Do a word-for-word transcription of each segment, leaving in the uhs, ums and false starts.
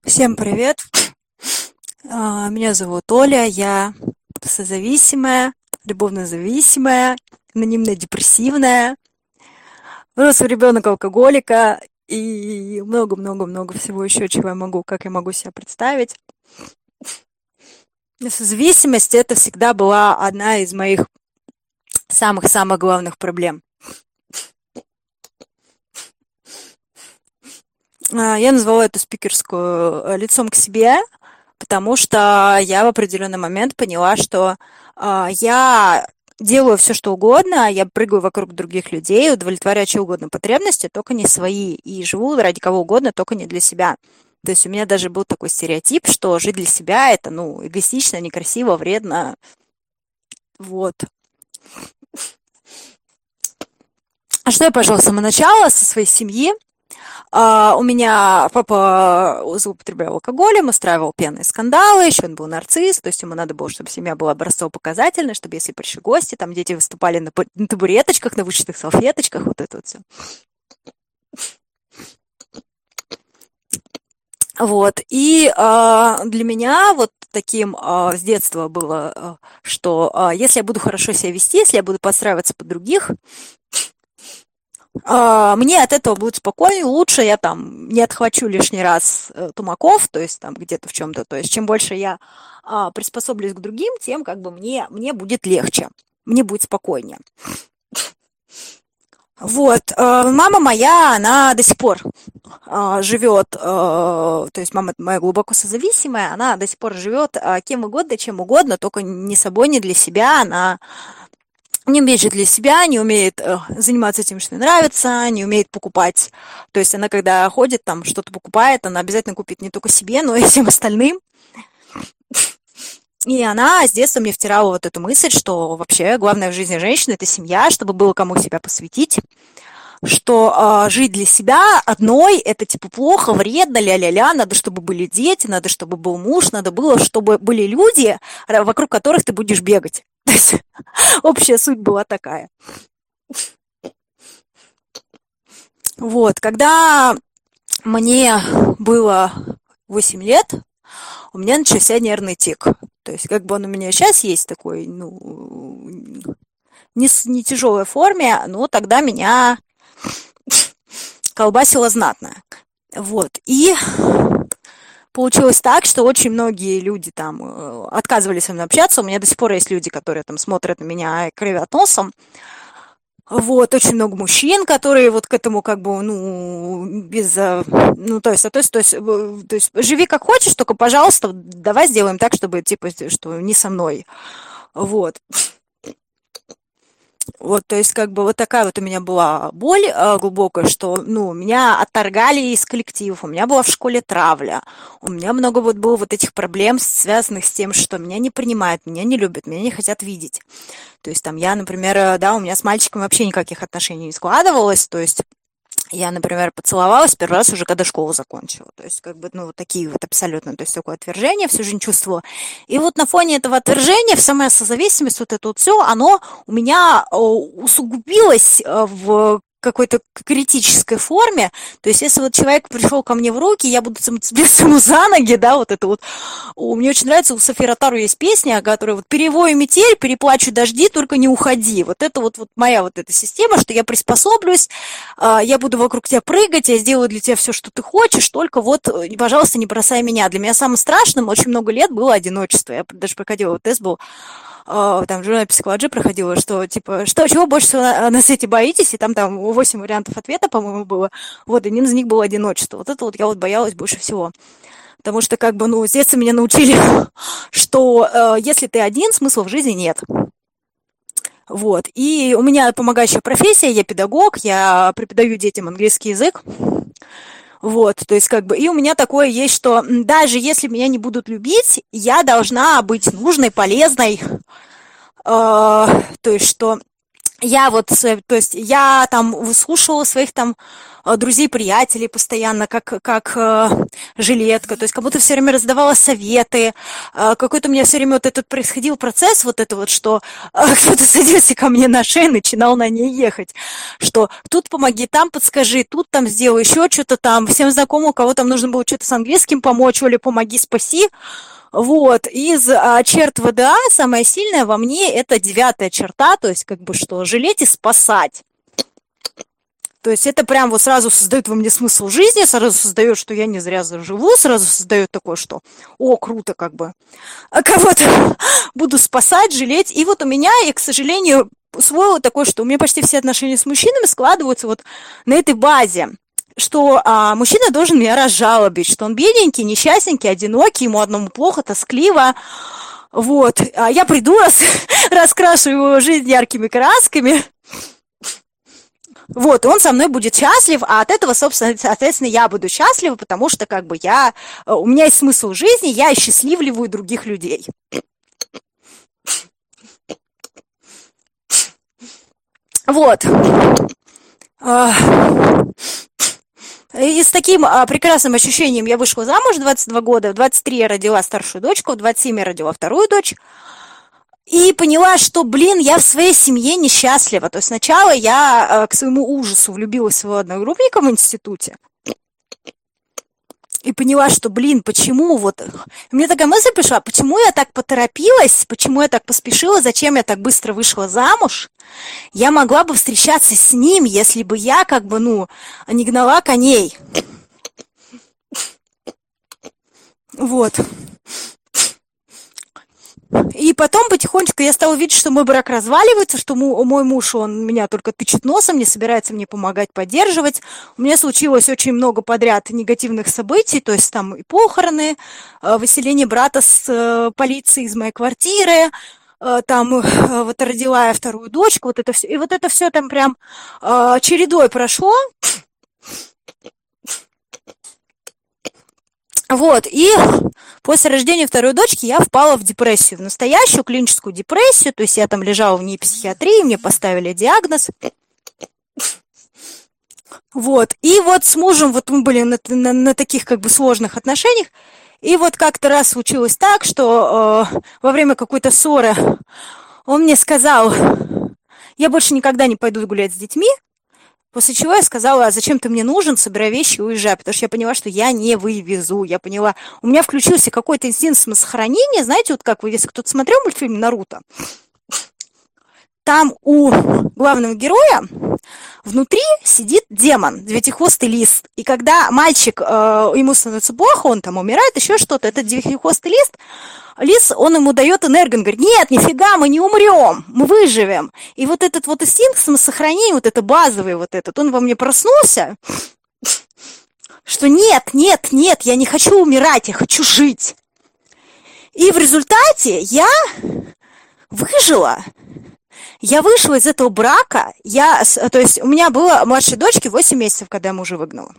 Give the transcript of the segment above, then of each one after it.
Всем привет! А, Меня зовут Оля, я созависимая, любовно-зависимая, анонимно-депрессивная, взрослый ребенок алкоголика и много-много-много всего еще, чего я могу, как я могу себя представить. Созависимость — это всегда была одна из моих самых-самых главных проблем. А, Я назвала эту спикерскую э, лицом к себе, потому что я в определенный момент поняла, что а, я делаю все, что угодно, я прыгаю вокруг других людей, удовлетворяю чьи угодно потребности, только не свои, и живу ради кого угодно, только не для себя. То есть у меня даже был такой стереотип, что жить для себя — это, ну, эгоистично, некрасиво, вредно. Вот. А что я пошла с самого начала, со своей семьи? А, у меня папа злоупотреблял алкоголем, устраивал пьяные скандалы, еще он был нарцисс, то есть ему надо было, чтобы семья была образцово-показательной, чтобы если пришли гости, там дети выступали на, на табуреточках, на вышитых салфеточках, вот это вот все. Вот, и а, для меня вот таким а, с детства было, а, что а, если я буду хорошо себя вести, если я буду подстраиваться под других, а, мне от этого будет спокойнее, лучше я там не отхвачу лишний раз э, тумаков, то есть там где-то в чем-то, то есть чем больше я а, приспособлюсь к другим, тем как бы мне, мне будет легче, мне будет спокойнее. Вот, э, мама моя, она до сих пор э, живет, э, то есть мама моя глубоко созависимая, она до сих пор живет э, кем угодно, чем угодно, только не собой, не для себя, она не умеет жить для себя, не умеет э, заниматься тем, что ей нравится, не умеет покупать. То есть она, когда ходит, там что-то покупает, она обязательно купит не только себе, но и всем остальным. И она с детства мне втирала вот эту мысль, что вообще главное в жизни женщины — это семья, чтобы было кому себя посвятить, что э, жить для себя одной — это типа плохо, вредно, ля-ля-ля, надо, чтобы были дети, надо, чтобы был муж, надо было, чтобы были люди, вокруг которых ты будешь бегать. То есть общая суть была такая. Вот, когда мне было восемь лет, у меня начался нервный тик. То есть как бы он у меня сейчас есть такой, ну, не, не тяжелой форме, но тогда меня колбасило знатно. Вот, и получилось так, что очень многие люди там отказывались со мной общаться. У меня до сих пор есть люди, которые там смотрят на меня и кривят носом. Вот, очень много мужчин, которые вот к этому как бы, ну, без, ну, то есть, то есть, то есть, то есть, живи как хочешь, только, пожалуйста, давай сделаем так, чтобы, типа, что не со мной. Вот. Вот, то есть, как бы, вот такая вот у меня была боль э, глубокая, что, ну, меня отторгали из коллективов, у меня была в школе травля, у меня много вот было вот этих проблем, связанных с тем, что меня не принимают, меня не любят, меня не хотят видеть. То есть, там, я, например, да, у меня с мальчиком вообще никаких отношений не складывалось, то есть, я, например, поцеловалась первый раз уже, когда школу закончила. То есть, как бы, ну, вот такие вот абсолютно, то есть, такое отвержение всю жизнь чувствовала. И вот на фоне этого отвержения вся моя созависимость, вот это вот все, оно у меня усугубилось в какой-то критической форме. То есть, если вот человек пришел ко мне в руки, я буду цепляться ему за ноги, да, вот это вот. Мне очень нравится, у Софии Ротару есть песня, которая вот «Перевою метель, переплачу дожди, только не уходи». Вот это вот, вот моя вот эта система, что я приспособлюсь, я буду вокруг тебя прыгать, я сделаю для тебя все, что ты хочешь, только вот, пожалуйста, не бросай меня. Для меня самым страшным очень много лет было одиночество. Я даже проходила вот тест, был там в журнале Psychology проходила, что, типа, что, чего больше всего на, на свете боитесь, и там, там восемь вариантов ответа, по-моему, было, вот, один из них был одиночество. Вот это вот я вот боялась больше всего. Потому что, как бы, ну, с детства меня научили, что э, если ты один, смысла в жизни нет. Вот. И у меня помогающая профессия, я педагог, я преподаю детям английский язык. Вот, то есть как бы, и у меня такое есть, что даже если меня не будут любить, я должна быть нужной, полезной, э, то есть что я вот, то есть я там выслушивала своих там э, друзей, приятелей постоянно, как, как э, жилетка, то есть как будто все время раздавала советы, э, какой-то у меня все время вот этот происходил процесс, вот это вот, что э, кто-то садился ко мне на шею, начинал на ней ехать, что тут помоги, там подскажи, тут там сделай, еще что-то там, всем знакомым, у кого там нужно было что-то с английским помочь, или помоги, спаси. Вот, из а, черт ВДА самая сильная во мне это девятая черта, то есть как бы что, жалеть и спасать. То есть это прям вот сразу создает во мне смысл жизни, сразу создает, что я не зря живу, сразу создает такое, что о, круто как бы, а кого-то буду спасать, жалеть. И вот у меня, и, к сожалению, усвоила такое, что у меня почти все отношения с мужчинами складываются вот на этой базе, что а, мужчина должен меня разжалобить, что он бедненький, несчастненький, одинокий, ему одному плохо, тоскливо. Вот. А я приду, рас, раскрашу его жизнь яркими красками. Вот, и он со мной будет счастлив, а от этого, собственно, соответственно, я буду счастлива, потому что как бы я, у меня есть смысл жизни, я осчастливливаю других людей. Вот. И с таким а, прекрасным ощущением я вышла замуж в двадцать два года, в двадцать три я родила старшую дочку, в двадцать семь я родила вторую дочь. И поняла, что, блин, я в своей семье несчастлива. То есть сначала я а, к своему ужасу влюбилась в своего одногруппника в институте. И поняла, что, блин, почему вот... Мне такая мысль пришла, почему я так поторопилась, почему я так поспешила, зачем я так быстро вышла замуж? Я могла бы встречаться с ним, если бы я как бы, ну, не гнала коней. Вот. И потом потихонечку я стала видеть, что мой брак разваливается, что мой муж, он меня только тычет носом, не собирается мне помогать, поддерживать. У меня случилось очень много подряд негативных событий, то есть там и похороны, выселение брата с полиции из моей квартиры, там вот родила я вторую дочку, вот это все. И вот это все там прям чередой прошло. Вот, и после рождения второй дочки я впала в депрессию, в настоящую клиническую депрессию, то есть я там лежала в НИИ психиатрии, мне поставили диагноз. Вот, и вот с мужем, вот мы были на, на, на таких как бы сложных отношениях, и вот как-то раз случилось так, что э, во время какой-то ссоры он мне сказал, я больше никогда не пойду гулять с детьми. После чего я сказала, а зачем ты мне нужен, собирай вещи и уезжай, потому что я поняла, что я не вывезу, я поняла, у меня включился какой-то инстинкт самосохранения, знаете, вот как вы, если кто-то смотрел мультфильм «Наруто», там у главного героя внутри сидит демон, девятихвостый лис, и когда мальчик, э, ему становится плохо, он там умирает, еще что-то, этот девятихвостый лист, лис, он ему дает энергию, он говорит, нет, нифига, мы не умрем, мы выживем. И вот этот вот инстинкт самосохранения, вот это базовый вот этот, он во мне проснулся, что нет, нет, нет, я не хочу умирать, я хочу жить. И в результате я выжила. Я вышла из этого брака, я, то есть у меня было младшей дочке восемь месяцев, когда я мужа выгнала.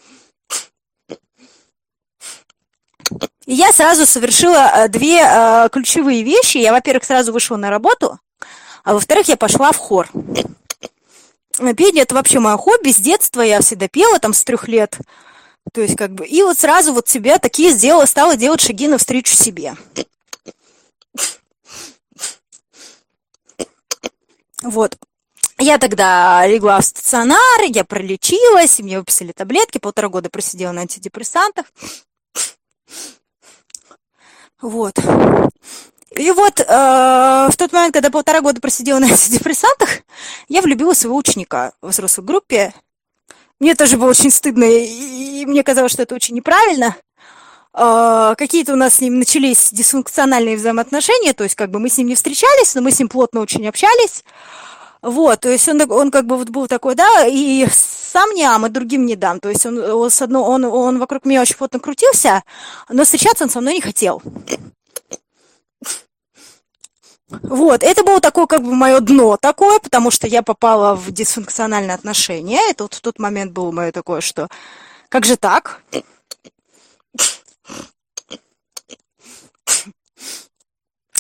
И я сразу совершила две э, ключевые вещи. Я, во-первых, сразу вышла на работу, а во-вторых, я пошла в хор. Пение – это вообще мое хобби. С детства я всегда пела, там, с трех лет. То есть, как бы, и вот сразу вот себя такие сделала, стала делать шаги навстречу себе. Вот. Я тогда легла в стационар, я пролечилась, мне выписали таблетки, полтора года просидела на антидепрессантах. Вот. И вот э, в тот момент, когда полтора года просидела на антидепрессантах, я влюбилась в своего ученика в взрослой группе. Мне тоже было очень стыдно, и, и мне казалось, что это очень неправильно. Э, какие-то у нас с ним начались дисфункциональные взаимоотношения, то есть как бы мы с ним не встречались, но мы с ним плотно очень общались. Вот, то есть он, он как бы вот был такой, да, и сам не ам, и другим не дам. То есть он, он, с одно, он, он вокруг меня очень плотно крутился, но встречаться он со мной не хотел. Вот, это было такое как бы мое дно такое, потому что я попала в дисфункциональные отношения. Это вот в тот момент было мое такое, что как же так?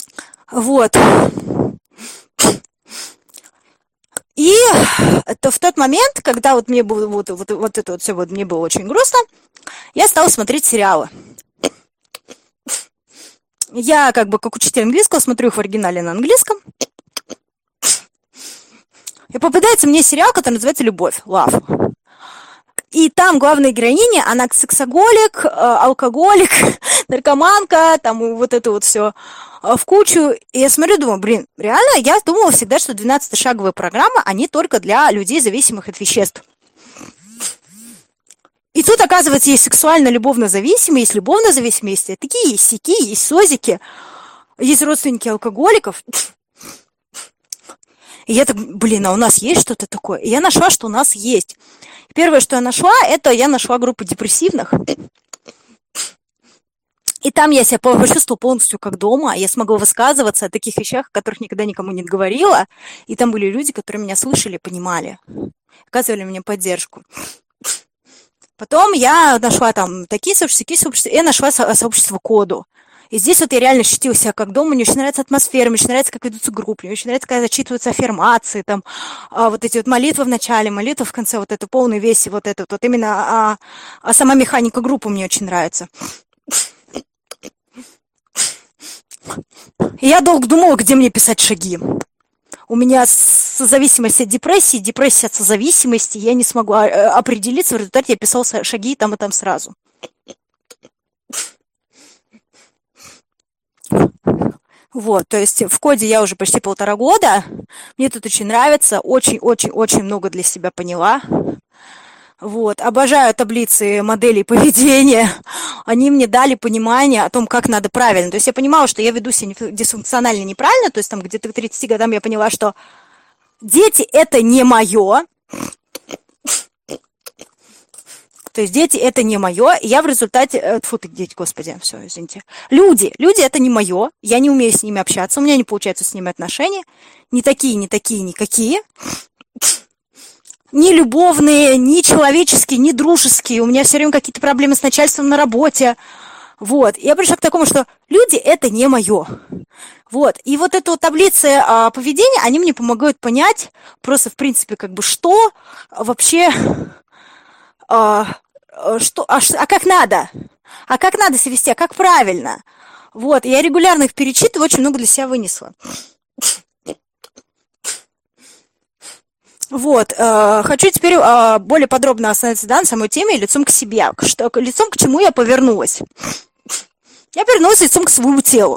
Вот. И это в тот тот момент, когда вот мне было вот, вот, вот это вот все, вот мне было очень грустно, я стала смотреть сериалы. Я как бы как учитель английского смотрю их в оригинале на английском. И попадается мне сериал, который называется «Любовь», «Love». И там главная героиня, она сексоголик, алкоголик, наркоманка, там вот это вот все в кучу. И я смотрю, думаю, блин, реально, я думала всегда, что двенадцатишаговые программы, они только для людей, зависимых от веществ. И тут, оказывается, есть сексуально-любовно зависимые, есть любовно зависимые, есть такие, есть сяки, есть созики, есть родственники алкоголиков. И я так, блин, а у нас есть что-то такое? И я нашла, что у нас есть. Первое, что я нашла, это я нашла группу депрессивных. И там я себя почувствовала полностью как дома. Я смогла высказываться о таких вещах, о которых никогда никому не говорила. И там были люди, которые меня слышали, понимали, оказывали мне поддержку. Потом я нашла там такие сообщества, такие сообщества, и я нашла со- сообщество коду. И здесь вот я реально ощутила себя как дома, мне очень нравится атмосфера, мне очень нравится, как ведутся группы, мне очень нравится, когда зачитываются аффирмации, там, а, вот эти вот молитвы в начале, молитвы в конце, вот это полный весь, вот этот, вот именно, а, а сама механика группы мне очень нравится. И я долго думала, где мне писать шаги. У меня созависимость от депрессии, депрессия от созависимости, я не смогу определиться, в результате я писала шаги и там, и там сразу. Вот, то есть в коде я уже почти полтора года, мне тут очень нравится, очень-очень-очень много для себя поняла. Вот, обожаю таблицы моделей поведения, они мне дали понимание о том, как надо правильно. То есть я понимала, что я веду себя дисфункционально неправильно, то есть там где-то к тридцати годам я поняла, что дети это не мое. То есть дети это не мое, и я в результате... Тьфу ты, дети, господи, все, извините. Люди, люди это не мое, я не умею с ними общаться, у меня не получается с ними отношения. Не такие, не такие, никакие. Ни любовные, ни человеческие, ни дружеские. У меня все время какие-то проблемы с начальством на работе. Вот, я пришла к такому, что люди это не мое. Вот, и вот эта вот таблица а, поведения, они мне помогают понять просто, в принципе, как бы, что вообще... А, что, а, а как надо? А как надо себя вести? А как правильно? Вот, я регулярно их перечитываю, очень много для себя вынесла. Вот, э, хочу теперь э, более подробно остановиться, да, на самой теме лицом к себе. Что, лицом к чему я повернулась? Я повернулась лицом к своему телу.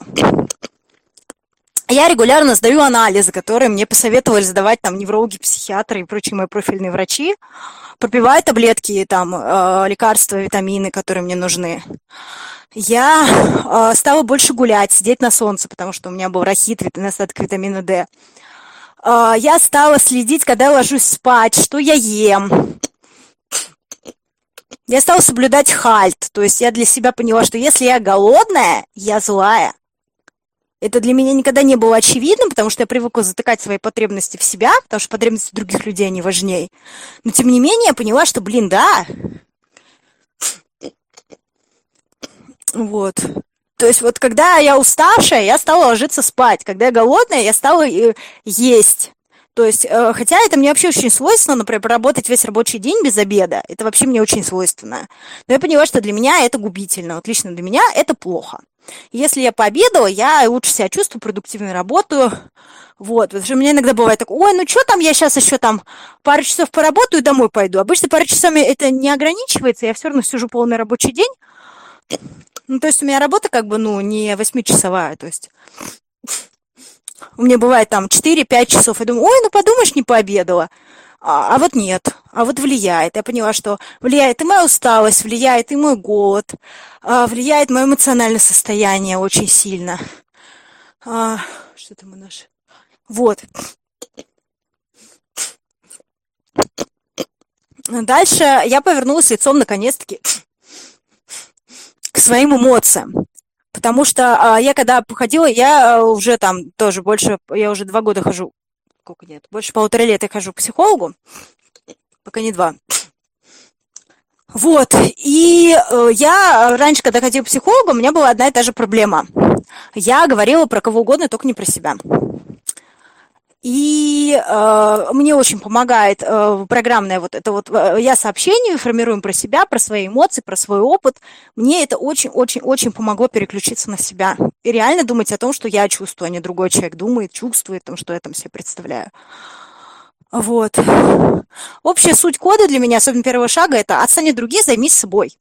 Я регулярно сдаю анализы, которые мне посоветовали сдавать там неврологи, психиатры и прочие мои профильные врачи. Пропиваю таблетки, там, э, лекарства, витамины, которые мне нужны. Я э, стала больше гулять, сидеть на солнце, потому что у меня был рахит, недостаток витамина D. Э, я стала следить, когда я ложусь спать, что я ем. Я стала соблюдать хальт, то есть я для себя поняла, что если я голодная, я злая. Это для меня никогда не было очевидным, потому что я привыкла затыкать свои потребности в себя, потому что потребности других людей, они важнее. Но, тем не менее, я поняла, что, блин, да. Вот. То есть вот когда я уставшая, я стала ложиться спать. Когда я голодная, я стала есть. То есть, хотя это мне вообще очень свойственно, например, проработать весь рабочий день без обеда. Это вообще мне очень свойственно. Но я поняла, что для меня это губительно. Вот лично для меня это плохо. Если я пообедала, я лучше себя чувствую, продуктивно работаю. Вот, потому что у меня иногда бывает так, ой, ну что там, я сейчас еще там пару часов поработаю и домой пойду. Обычно пару часами это не ограничивается, я все равно сижу полный рабочий день. Ну, то есть у меня работа как бы, ну, не восьмичасовая, то есть у меня бывает там четыре-пять часов, я думаю, ой, ну подумаешь, не пообедала. А, а вот нет, а вот влияет. Я поняла, что влияет и моя усталость, влияет и мой голод, а, влияет мое эмоциональное состояние очень сильно. А, что там у нас? Вот. Дальше я повернулась лицом, наконец-таки, к своим эмоциям. Потому что а, я когда походила, я уже там тоже больше, я уже два года хожу, сколько нет, больше полутора лет я хожу к психологу, пока не два. Вот, и э, я раньше, когда ходила к психологу, у меня была одна и та же проблема. Я говорила про кого угодно, только не про себя. И э, мне очень помогает э, программное вот это вот, э, я сообщение формируем про себя, про свои эмоции, про свой опыт. Мне это очень-очень-очень помогло переключиться на себя. И реально думать о том, что я чувствую, а не другой человек думает, чувствует, там, что я там себе представляю. Вот. Общая суть кода для меня, особенно первого шага, это «отстань от других, займись собой».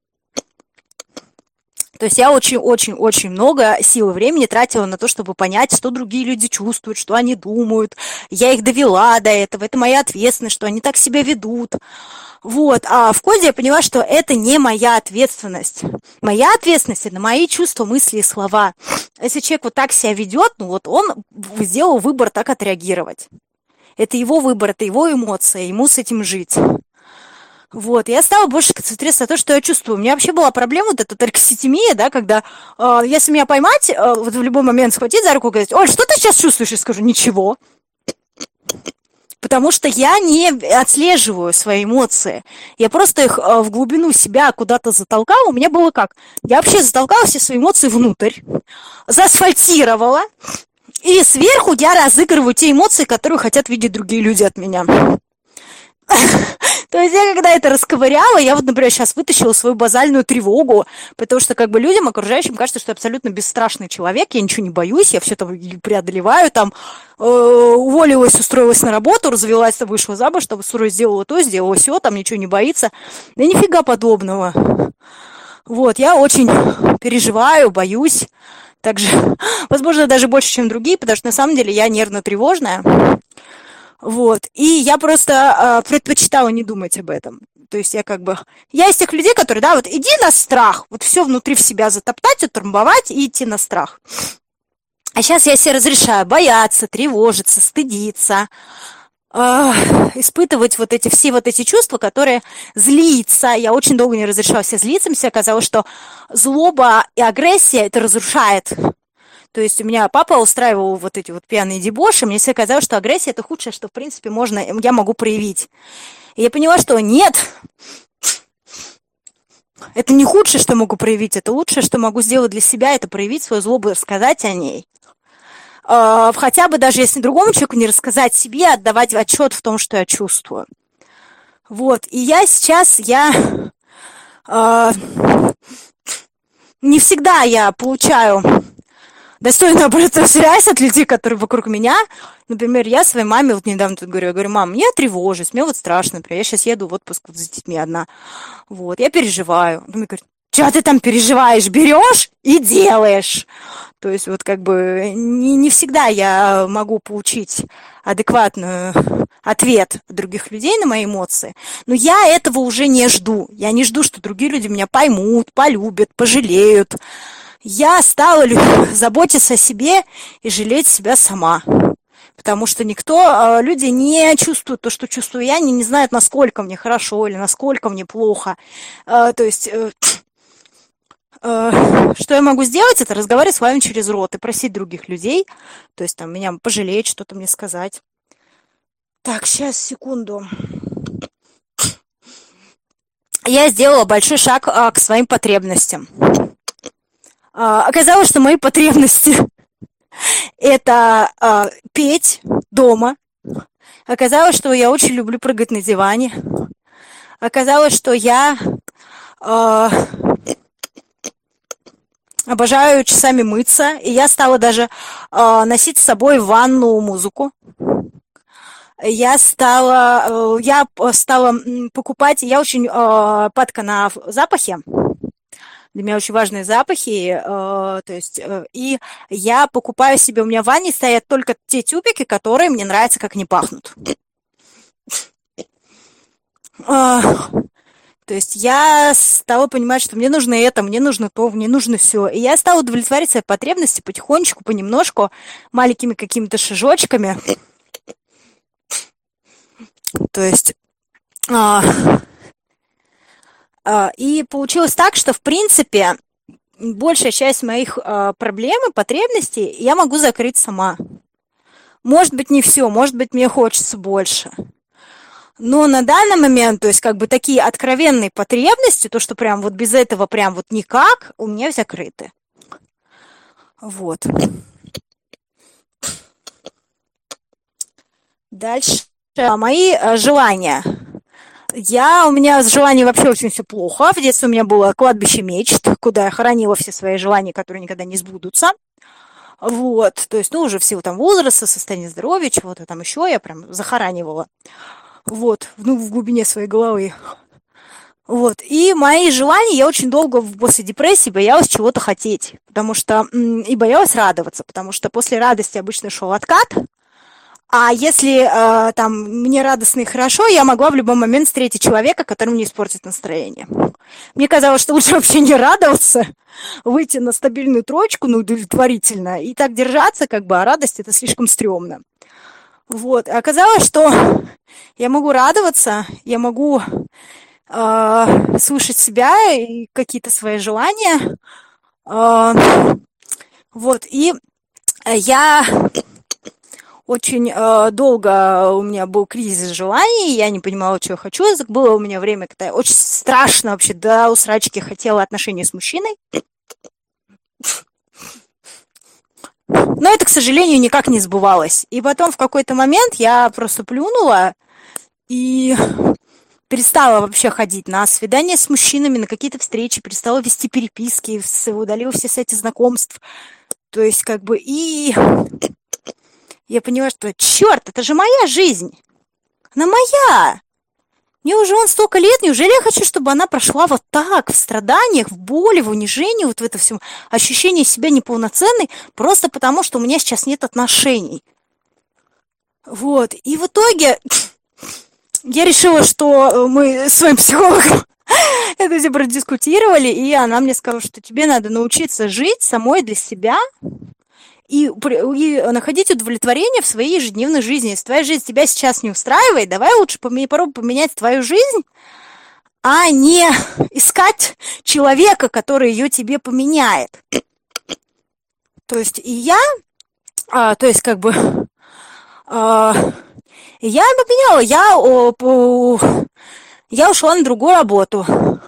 То есть я очень-очень-очень много сил и времени тратила на то, чтобы понять, что другие люди чувствуют, что они думают. Я их довела до этого, это моя ответственность, что они так себя ведут. Вот. А в коде я поняла, что это не моя ответственность. Моя ответственность – это мои чувства, мысли и слова. Если человек вот так себя ведет, ну вот он сделал выбор так отреагировать. Это его выбор, это его эмоция, ему с этим жить. Вот, я стала больше концентрироваться на том, что я чувствую. У меня вообще была проблема, вот эта таркситимия, да, когда, э, если меня поймать, э, вот в любой момент схватить за руку и говорить: Оль, что ты сейчас чувствуешь? Я скажу: ничего. Потому что я не отслеживаю свои эмоции. Я просто их э, в глубину себя куда-то затолкала. У меня было как? Я вообще затолкала все свои эмоции внутрь, заасфальтировала, и сверху я разыгрываю те эмоции, которые хотят видеть другие люди от меня. То есть я когда это расковыряла, я вот, например, сейчас вытащила свою базальную тревогу, потому что как бы людям, окружающим, кажется, что я абсолютно бесстрашный человек, я ничего не боюсь, я все там преодолеваю, там, э, уволилась, устроилась на работу, развелась, вышла замуж, там, сделала то, сделала все, там, ничего не боится. Да нифига подобного. Вот, я очень переживаю, боюсь, также, возможно, даже больше, чем другие, потому что на самом деле я нервно-тревожная. Вот, и я просто э, предпочитала не думать об этом. То есть я как бы... Я из тех людей, которые, да, вот иди на страх, вот все внутри в себя затоптать, утрамбовать и идти на страх. А сейчас я себе разрешаю бояться, тревожиться, стыдиться, э, испытывать вот эти, все вот эти чувства, которые злиться. Я очень долго не разрешала себе злиться, мне казалось, что злоба и агрессия это разрушает. То есть у меня папа устраивал вот эти вот пьяные дебоши, мне всегда казалось, что агрессия – это худшее, что, в принципе, можно, я могу проявить. И я поняла, что нет, это не худшее, что могу проявить, это лучшее, что могу сделать для себя, это проявить свою злобу, рассказать о ней. Хотя бы даже если другому человеку не рассказать себе, отдавать отчет в том, что я чувствую. Вот, и я сейчас, я... Не всегда я получаю... достойную обратную связь от людей, которые вокруг меня. Например, я своей маме вот недавно тут говорю, я говорю: мам, я тревожусь, мне вот страшно, например, я сейчас еду в отпуск вот с детьми одна. Вот, я переживаю. Она мне говорит: что ты там переживаешь? Берешь и делаешь. То есть вот как бы не, не всегда я могу получить адекватный ответ от других людей на мои эмоции, но я этого уже не жду. Я не жду, что другие люди меня поймут, полюбят, пожалеют. Я стала заботиться о себе и жалеть себя сама. Потому что никто, люди не чувствуют то, что чувствую я, они не знают, насколько мне хорошо или насколько мне плохо. То есть, что я могу сделать, это разговаривать с вами через рот и просить других людей, то есть там меня пожалеть, что-то мне сказать. Так, сейчас, секунду. Я сделала большой шаг к своим потребностям. Оказалось, что мои потребности – это э, петь дома. Оказалось, что я очень люблю прыгать на диване. Оказалось, что я э, обожаю часами мыться. И я стала даже э, носить с собой в ванну музыку. Я стала, э, я стала покупать, я очень э, падка на запахи. Для меня очень важные запахи, э, то есть, э, и я покупаю себе, у меня в ванне стоят только те тюбики, которые мне нравятся, как они пахнут. Э, то есть я стала понимать, что мне нужно это, мне нужно то, мне нужно все. И я стала удовлетворять свои потребности потихонечку, понемножку, маленькими какими-то шажочками. То есть... Э, И получилось так, что, в принципе, большая часть моих э, проблем и потребностей я могу закрыть сама. Может быть, не все, может быть, мне хочется больше. Но на данный момент, то есть, как бы такие откровенные потребности, то, что прям вот без этого прям вот никак, у меня закрыты. Вот. Дальше а, мои а, желания. Я, у меня с желанием вообще очень все плохо. В детстве у меня было кладбище мечт, куда я хоронила все свои желания, которые никогда не сбудутся. Вот, то есть, ну, уже в силу там возраста, состояния здоровья, чего-то там еще, я прям захоранивала. Вот, ну, в глубине своей головы. Вот, и мои желания, я очень долго после депрессии боялась чего-то хотеть, потому что, и боялась радоваться, потому что после радости обычно шел откат, а если э, там мне радостно и хорошо, я могла в любой момент встретить человека, который мне испортит настроение. Мне казалось, что лучше вообще не радоваться, выйти на стабильную троечку, ну, удовлетворительно, и так держаться, как бы, а радость это слишком стрёмно. Вот, и оказалось, что я могу радоваться, я могу э, слышать себя и какие-то свои желания. Э, вот, и я... Очень э, долго у меня был кризис желаний, я не понимала, что я хочу. Было у меня время, когда я очень страшно вообще до усрачки хотела отношения с мужчиной. Но это, к сожалению, никак не сбывалось. И потом в какой-то момент я просто плюнула и перестала вообще ходить на свидания с мужчинами, на какие-то встречи, перестала вести переписки, удалила все сайты знакомств. То есть как бы и... Я поняла, что, черт, это же моя жизнь. Она моя. Мне уже вон столько лет, неужели я хочу, чтобы она прошла вот так, в страданиях, в боли, в унижении, вот в это все ощущение себя неполноценной, просто потому, что у меня сейчас нет отношений. Вот, и в итоге я решила, что мы с своим психологом это все продискутировали, и она мне сказала, что тебе надо научиться жить самой для себя, И, и находить удовлетворение в своей ежедневной жизни. Если твоя жизнь тебя сейчас не устраивает, давай лучше попробуй поменять твою жизнь, а не искать человека, который ее тебе поменяет. То есть и я, а, то есть как бы, а, я поменяла, я, о, по, я ушла на другую работу.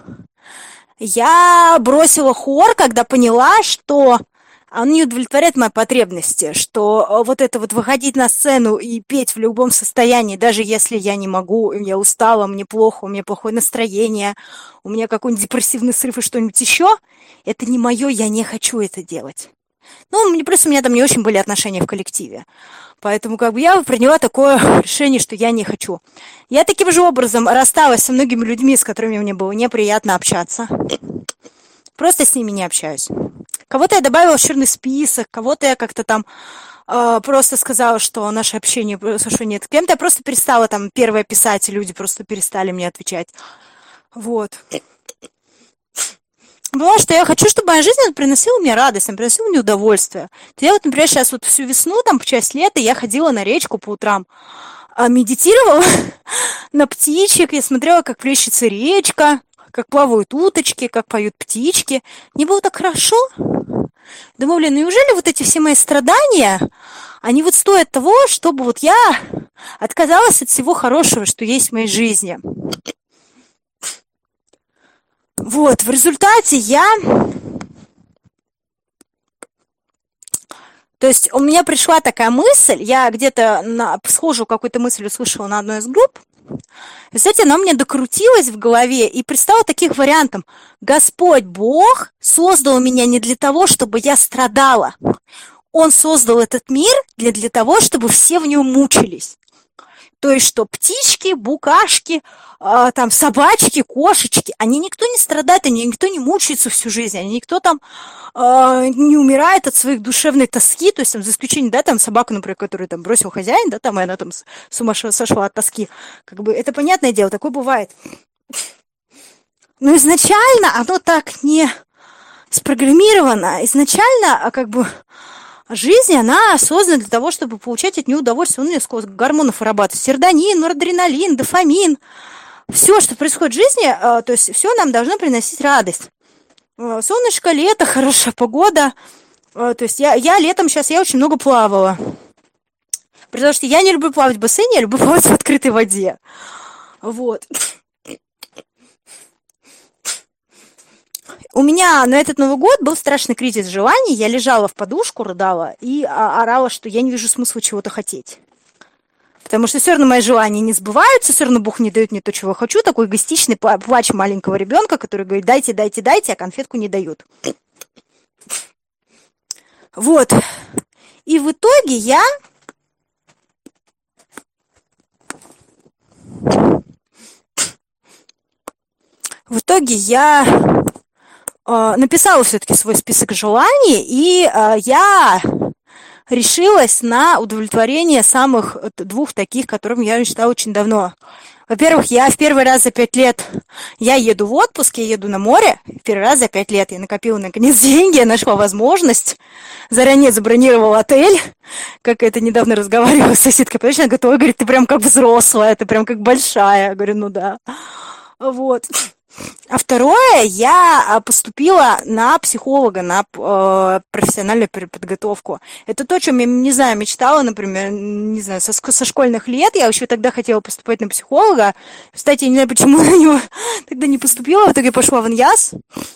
Я бросила хор, когда поняла, что он не удовлетворяет мои потребности, что вот это вот выходить на сцену и петь в любом состоянии, даже если я не могу, я устала, мне плохо, у меня плохое настроение, у меня какой-нибудь депрессивный срыв и что-нибудь еще, это не мое, я не хочу это делать. Ну, мне просто у меня там не очень были отношения в коллективе. Поэтому как бы я приняла такое решение, что я не хочу. Я таким же образом рассталась со многими людьми, с которыми мне было неприятно общаться. Просто с ними не общаюсь. Кого-то я добавила в черный список, кого-то я как-то там э, просто сказала, что наше общение совершенно нет. Кем-то я просто перестала там первое писать, и люди просто перестали мне отвечать. Вот. Потому что я хочу, чтобы моя жизнь приносила мне радость, приносила мне удовольствие. Я вот, например, сейчас вот всю весну, там, по часть лета, я ходила на речку по утрам, медитировала на птичек, я смотрела, как плещется речка, как плавают уточки, как поют птички. Мне было так хорошо. Думаю, блин, неужели вот эти все мои страдания, они вот стоят того, чтобы вот я отказалась от всего хорошего, что есть в моей жизни. Вот, в результате я... То есть у меня пришла такая мысль, я где-то на, схожую какую-то мысль услышала на одной из групп, и, кстати, она у меня докрутилась в голове и предстала таких вариантов. Господь Бог создал меня не для того, чтобы я страдала. Он создал этот мир для, для того, чтобы все в нем мучились. То есть, что птички, букашки, э, там, собачки, кошечки, они никто не страдает, они никто не мучается всю жизнь, они никто там э, не умирает от своих душевной тоски, то есть, там, за исключением, да, там, собаку, например, которую там бросил хозяин, да, там, и она там с ума сошла от тоски. Как бы, это понятное дело, такое бывает. Но изначально оно так не спрограммировано. Изначально, как бы, жизнь, она создана для того, чтобы получать от нее удовольствие. Он несколько гормонов вырабатывает. Серотонин, норадреналин, дофамин. Все, что происходит в жизни, то есть все нам должно приносить радость. Солнышко, лето, хорошая погода. То есть я, я летом сейчас, я очень много плавала. Потому что я не люблю плавать в бассейне, я люблю плавать в открытой воде. Вот. У меня на этот Новый год был страшный кризис желаний. Я лежала в подушку, рыдала и орала, что я не вижу смысла чего-то хотеть. Потому что все равно мои желания не сбываются, все равно Бог не дает мне то, чего хочу. Такой эгоистичный плач маленького ребенка, который говорит, дайте, дайте, дайте, а конфетку не дают. Вот. И в итоге я... В итоге я э, написала все-таки свой список желаний, и э, я решилась на удовлетворение самых двух таких, которым я мечтала очень давно. Во-первых, я в первый раз за пять лет, я еду в отпуск, я еду на море, в первый раз за пять лет я накопила наконец деньги, я нашла возможность, заранее забронировала отель, как это недавно разговаривала с соседкой, потому что она говорит, ой, говорит, ты прям как взрослая, ты прям как большая, я говорю, ну да, вот. А второе, я поступила на психолога, на э, профессиональную подготовку. Это то, о чем я, не знаю, мечтала, например, не знаю, со, со школьных лет. Я еще тогда хотела поступать на психолога. Кстати, я не знаю, почему на него тогда не поступила. В итоге пошла в ИНЯС.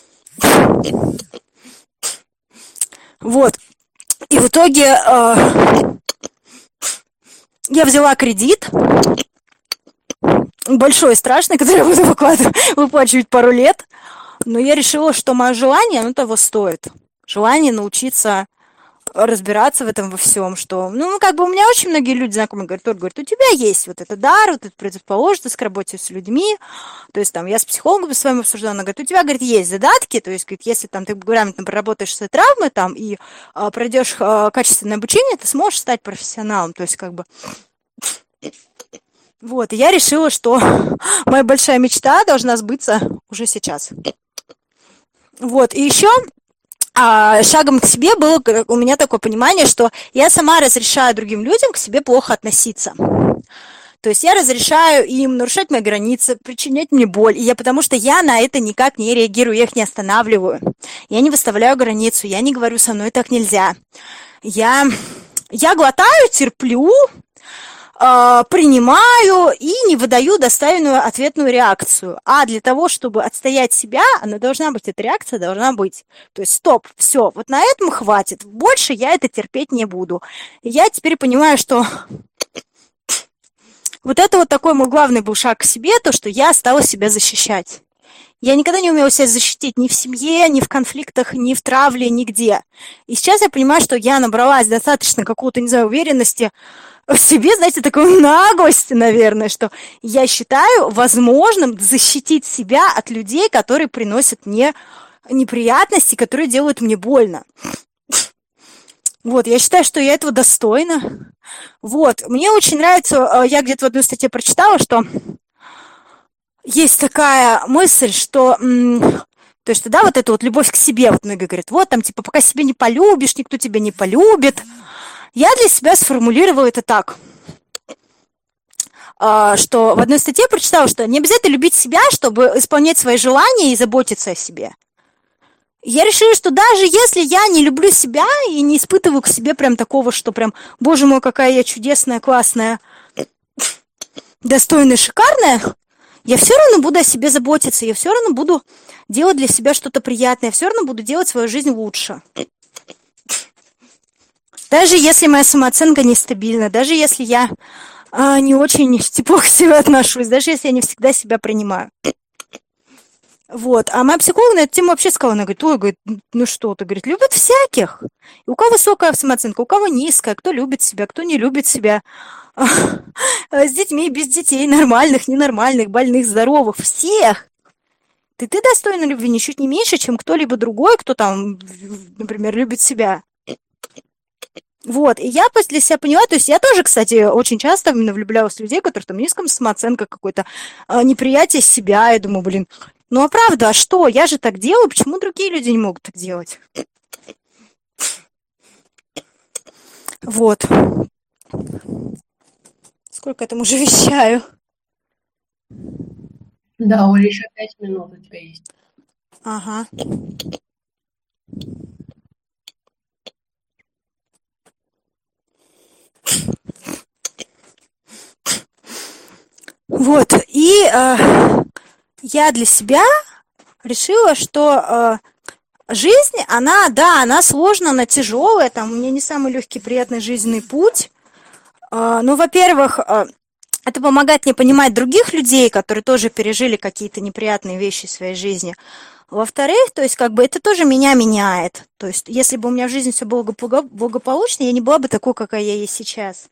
Вот. И в итоге э, я взяла кредит. Большой и страшный, который я буду выкладывать, выплачивать пару лет. Но я решила, что мое желание, оно того стоит. Желание научиться разбираться в этом во всем, что, ну, как бы у меня очень многие люди знакомые говорят, Оль, говорят, у тебя есть вот этот дар, вот эта предрасположенность к работе с людьми, то есть там я с психологом с вами обсуждала, она говорит, у тебя, говорит, есть задатки, то есть, говорит, если там ты грамотно проработаешь свои травмы там и а, пройдешь а, качественное обучение, ты сможешь стать профессионалом, то есть, как бы... Вот, и я решила, что моя большая мечта должна сбыться уже сейчас. Вот, и еще а, шагом к себе было у меня такое понимание, что я сама разрешаю другим людям к себе плохо относиться. То есть я разрешаю им нарушать мои границы, причинять мне боль, и я, потому что я на это никак не реагирую, я их не останавливаю. Я не выставляю границу, я не говорю, со мной так нельзя. Я, я глотаю, терплю, принимаю и не выдаю достойную ответную реакцию. А для того, чтобы отстоять себя, она должна быть, эта реакция должна быть. То есть стоп, все, вот на этом хватит. Больше я это терпеть не буду. И я теперь понимаю, что вот это вот такой мой главный был шаг к себе, то, что я стала себя защищать. Я никогда не умела себя защитить ни в семье, ни в конфликтах, ни в травле, нигде. И сейчас я понимаю, что я набралась достаточно какого-то, не знаю, уверенности в себе, знаете, такой наглости, наверное, что я считаю возможным защитить себя от людей, которые приносят мне неприятности, которые делают мне больно. Вот, я считаю, что я этого достойна. Вот, мне очень нравится, я где-то в одной статье прочитала, что есть такая мысль, что... То есть, да, вот эта вот любовь к себе, вот многие говорят, вот там, типа, пока себя не полюбишь, никто тебя не полюбит. Я для себя сформулировала это так, что в одной статье прочитала, что не обязательно любить себя, чтобы исполнять свои желания и заботиться о себе. Я решила, что даже если я не люблю себя и не испытываю к себе прям такого, что прям, боже мой, какая я чудесная, классная, достойная, шикарная, я все равно буду о себе заботиться, я все равно буду делать для себя что-то приятное, я все равно буду делать свою жизнь лучше. Даже если моя самооценка нестабильна, даже если я а, не очень тепло к себе отношусь, даже если я не всегда себя принимаю. Вот. А моя психолог на эту тему вообще сказала, она говорит, ой, говорит, ну что ты, говорит, любят всяких. И у кого высокая самооценка, у кого низкая, кто любит себя, кто не любит себя. С детьми, без детей, нормальных, ненормальных, больных, здоровых, всех. Ты, ты достойна любви ничуть не меньше, чем кто-либо другой, кто там, например, любит себя. Вот, и я для себя поняла, то есть я тоже, кстати, очень часто именно влюблялась в людей, которые там низкая самооценка, какое-то а, неприятие себя, я думаю, блин, ну а правда, а что, я же так делаю, почему другие люди не могут так делать? Вот. Сколько я там уже вещаю? Да, Оля, еще пять минут у тебя есть. Ага. Вот, и э, я для себя решила, что э, жизнь, она, да, она сложная, она тяжелая, там у меня не самый легкий, приятный жизненный путь, А, Ну, во-первых, а, это помогает мне понимать других людей, которые тоже пережили какие-то неприятные вещи в своей жизни. Во-вторых, то есть как бы это тоже меня меняет. То есть если бы у меня в жизни все было благо- благополучно, я не была бы такой, какая я есть сейчас.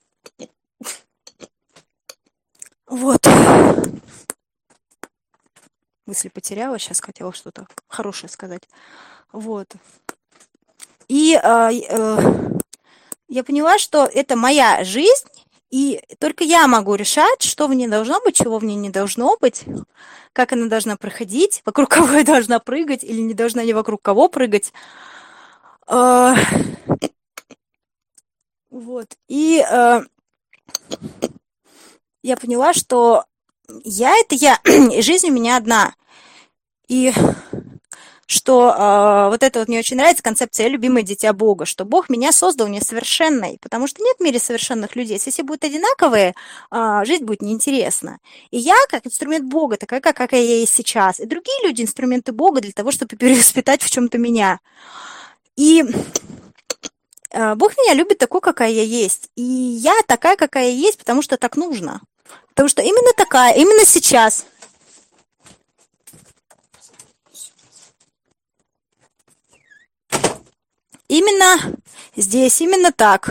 Вот. Мысли потеряла, сейчас хотела что-то хорошее сказать. Вот. И а, и, э, я поняла, что это моя жизнь, и только я могу решать, что в ней должно быть, чего в ней не должно быть, как она должна проходить, вокруг кого я должна прыгать или не должна ни вокруг кого прыгать. А, Вот. И э, я поняла, что я это я, и жизнь у меня одна. И что э, вот это вот мне очень нравится концепция «я любимое дитя Бога», что Бог меня создал несовершенной, потому что нет в мире совершенных людей. Если все будут одинаковые, э, жизнь будет неинтересна. И я, как инструмент Бога, такая, как, какая я есть сейчас. И другие люди инструменты Бога для того, чтобы перевоспитать в чем-то меня. И э, Бог меня любит такой, какая я есть. И я такая, какая я есть, потому что так нужно. Потому что именно такая, именно сейчас. Именно здесь, именно так.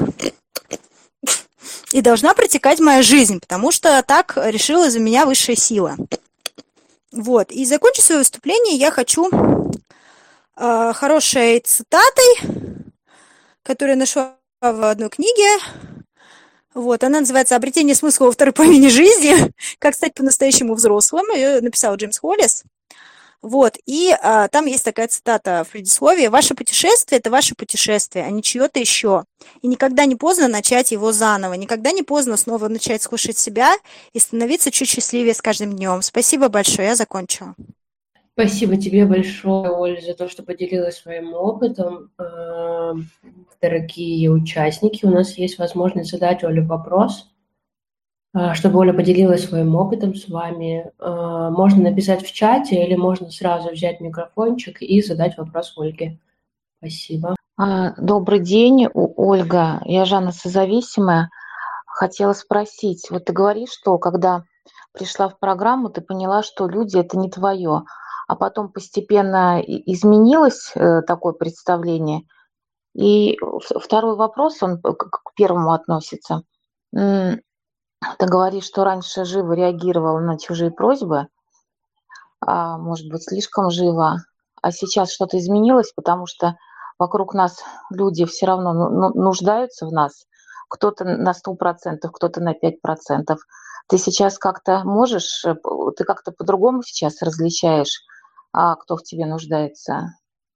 И должна протекать моя жизнь, потому что так решила за меня высшая сила. Вот. И закончу свое выступление я хочу э, хорошей цитатой, которую я нашла в одной книге. Вот. Она называется «Обретение смысла во второй половине жизни. Как стать по-настоящему взрослым». Ее написал Джеймс Холлис. Вот, и а, там есть такая цитата в предисловии: «Ваше путешествие – это ваше путешествие, а не чье-то еще. И никогда не поздно начать его заново, никогда не поздно снова начать слушать себя и становиться чуть счастливее с каждым днем». Спасибо большое, я закончила. Спасибо тебе большое, Оль, за то, что поделилась своим опытом. Э, Дорогие участники, у нас есть возможность задать Оле вопрос, э, чтобы Оля поделилась своим опытом с вами. Э, Можно написать в чате или можно сразу взять микрофончик и задать вопрос Ольге. Спасибо. А, Добрый день, О- Ольга. Я Жанна Созависимая. Хотела спросить, вот ты говоришь, что когда пришла в программу, ты поняла, что люди – это не твое, а потом постепенно и- изменилось э, такое представление. И в- второй вопрос, он к к первому относится. М, Ты говоришь, что раньше живо реагировала на чужие просьбы, а может быть, слишком живо, а сейчас что-то изменилось, потому что вокруг нас люди все равно ну- ну- нуждаются в нас, кто-то на сто процентов, кто-то на пять процентов. Ты сейчас как-то можешь, э, п- ты как-то по-другому сейчас различаешь, а, кто в тебе нуждается?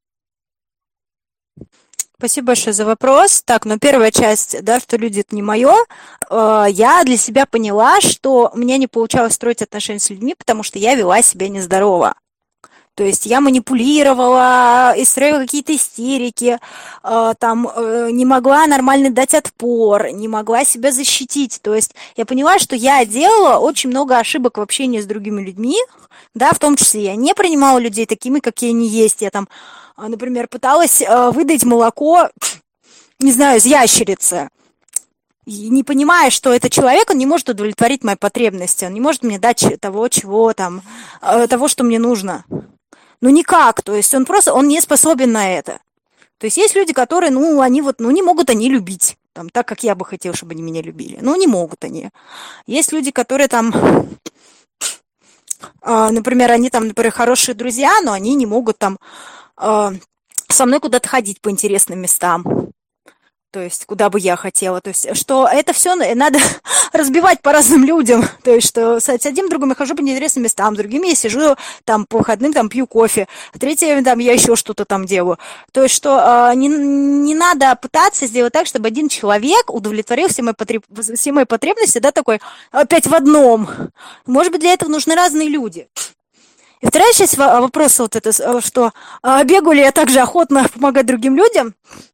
Спасибо большое за вопрос. Так, ну первая часть, да, что люди это не мое. Я для себя поняла, что у меня не получалось строить отношения с людьми, потому что я вела себя нездорово. То есть я манипулировала, и строила какие-то истерики, э, там э, не могла нормально дать отпор, не могла себя защитить. То есть я поняла, что я делала очень много ошибок в общении с другими людьми, да, в том числе я не принимала людей такими, какие они есть. Я там, э, например, пыталась э, выдать молоко, не знаю, из ящерицы. И не понимая, что этот человек, он не может удовлетворить мои потребности, он не может мне дать того, чего там, э, того, что мне нужно. Ну, никак, то есть он просто, он не способен на это. То есть есть люди, которые, ну, они вот, ну, не могут они любить, там, так, как я бы хотела, чтобы они меня любили. Ну, не могут они. Есть люди, которые там, э, например, они там, например, хорошие друзья, но они не могут там э, со мной куда-то ходить по интересным местам. То есть, куда бы я хотела. То есть, что это все надо разбивать по разным людям. То есть, что с одним другом я хожу по неинтересным местам, с другими я сижу там по выходным, там пью кофе, третьим там я еще что-то там делаю. То есть, что э, не, не надо пытаться сделать так, чтобы один человек удовлетворил все мои, потреб... все мои потребности, да, такой, опять в одном. Может быть, для этого нужны разные люди. И вторая часть вопроса вот это, что э, бегу ли я также охотно помогать другим людям.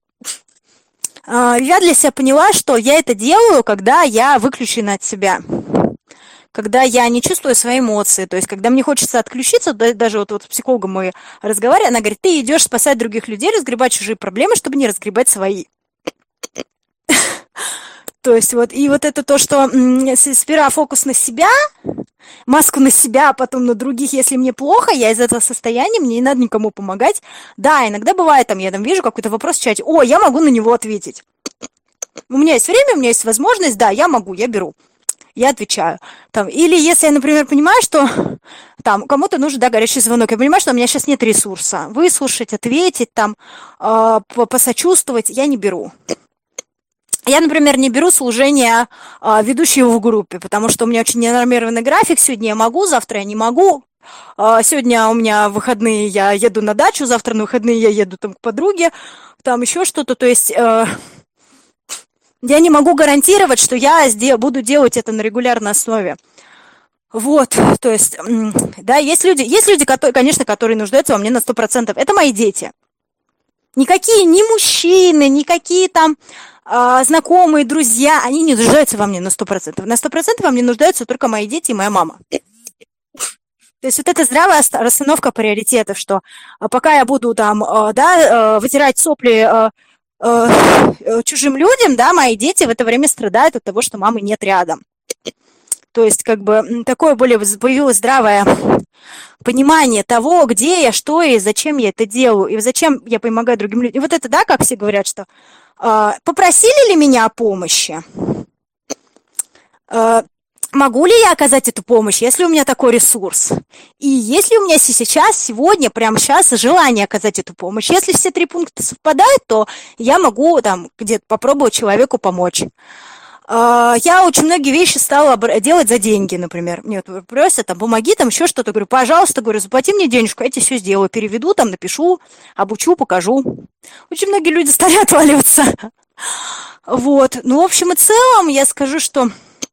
Я для себя поняла, что я это делаю, когда я выключена от себя, когда я не чувствую свои эмоции, то есть когда мне хочется отключиться, даже вот, вот с психологом мы разговаривали, она говорит, ты идешь спасать других людей, разгребать чужие проблемы, чтобы не разгребать свои. То есть вот, и вот это то, что м, с- сперва фокус на себя, маску на себя, а потом на других, если мне плохо, я из этого состояния, мне не надо никому помогать. Да, иногда бывает, там, я там вижу какой-то вопрос в чате, о, я могу на него ответить. У меня есть время, у меня есть возможность, да, я могу, я беру. Я отвечаю. Там, или если я, например, понимаю, что там кому-то нужен, да, горячий звонок, я понимаю, что у меня сейчас нет ресурса выслушать, ответить, там, э, посочувствовать, я не беру. Я, например, не беру служение э, ведущего в группе, потому что у меня очень ненормированный график. Сегодня я могу, завтра я не могу. Э, сегодня у меня выходные, я еду на дачу, завтра на выходные я еду там к подруге, там еще что-то. То есть э, я не могу гарантировать, что я сдел- буду делать это на регулярной основе. Вот, то есть, да, есть люди, есть люди, которые, конечно, которые нуждаются во мне на сто процентов. Это мои дети. Никакие ни мужчины, никакие там э, знакомые, друзья, они не нуждаются во мне на сто процентов. На сто процентов во мне нуждаются только мои дети и моя мама. То есть вот эта здравая расстановка приоритетов, что э, пока я буду там, э, да, э, вытирать сопли э, э, чужим людям, да, мои дети в это время страдают от того, что мамы нет рядом. То есть как бы такое более появилось здравое понимание того, где я, что и зачем я это делаю, и зачем я помогаю другим людям. И вот это, да, как все говорят, что э, попросили ли меня о помощи? Э, могу ли я оказать эту помощь, если у меня такой ресурс? И есть ли у меня сейчас, сегодня, прямо сейчас желание оказать эту помощь? Если все три пункта совпадают, то я могу там где-то попробовать человеку помочь. Я очень многие вещи стала делать за деньги, например. Мне вот просят, там, помоги, там, еще что-то. Говорю, пожалуйста, говорю, заплати мне денежку, я тебе все сделаю. Переведу, там, напишу, обучу, покажу. Очень многие люди стали отваливаться. Вот. Ну, в общем и целом, я скажу, что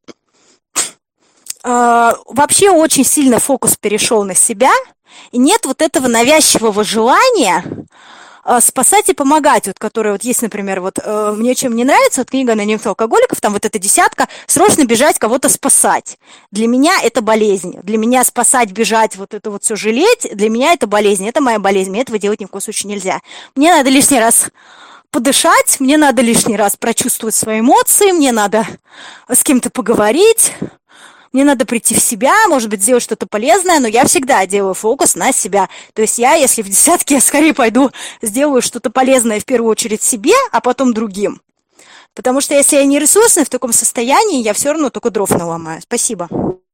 э, вообще очень сильно фокус перешел на себя. И нет вот этого навязчивого желания спасать и помогать, вот, которые вот есть, например, вот э, мне чем не нравится, вот книга анонимных алкоголиков, там вот эта десятка, срочно бежать, кого-то спасать. Для меня это болезнь. Для меня спасать, бежать, вот это вот все жалеть, для меня это болезнь, это моя болезнь, мне этого делать ни в коем случае нельзя. Мне надо лишний раз подышать, мне надо лишний раз прочувствовать свои эмоции, мне надо с кем-то поговорить, мне надо прийти в себя, может быть, сделать что-то полезное, но я всегда делаю фокус на себя. То есть я, если в десятке, я скорее пойду, сделаю что-то полезное в первую очередь себе, а потом другим. Потому что если я не ресурсный в таком состоянии, я все равно только дров наломаю. Спасибо.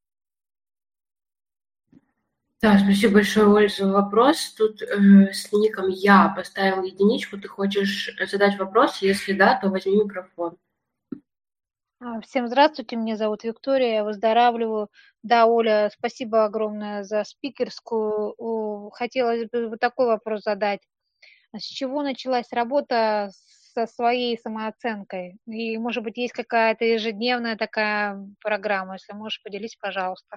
Да, спасибо большое, Оль, за вопрос. Тут э, с ником я поставил единичку. Ты хочешь задать вопрос? Если да, то возьми микрофон. Всем здравствуйте, меня зовут Виктория, я выздоравливаю. Да, Оля, спасибо огромное за спикерскую. Хотелось бы вот такой вопрос задать. С чего началась работа со своей самооценкой? И, может быть, есть какая-то ежедневная такая программа? Если можешь, поделись, пожалуйста.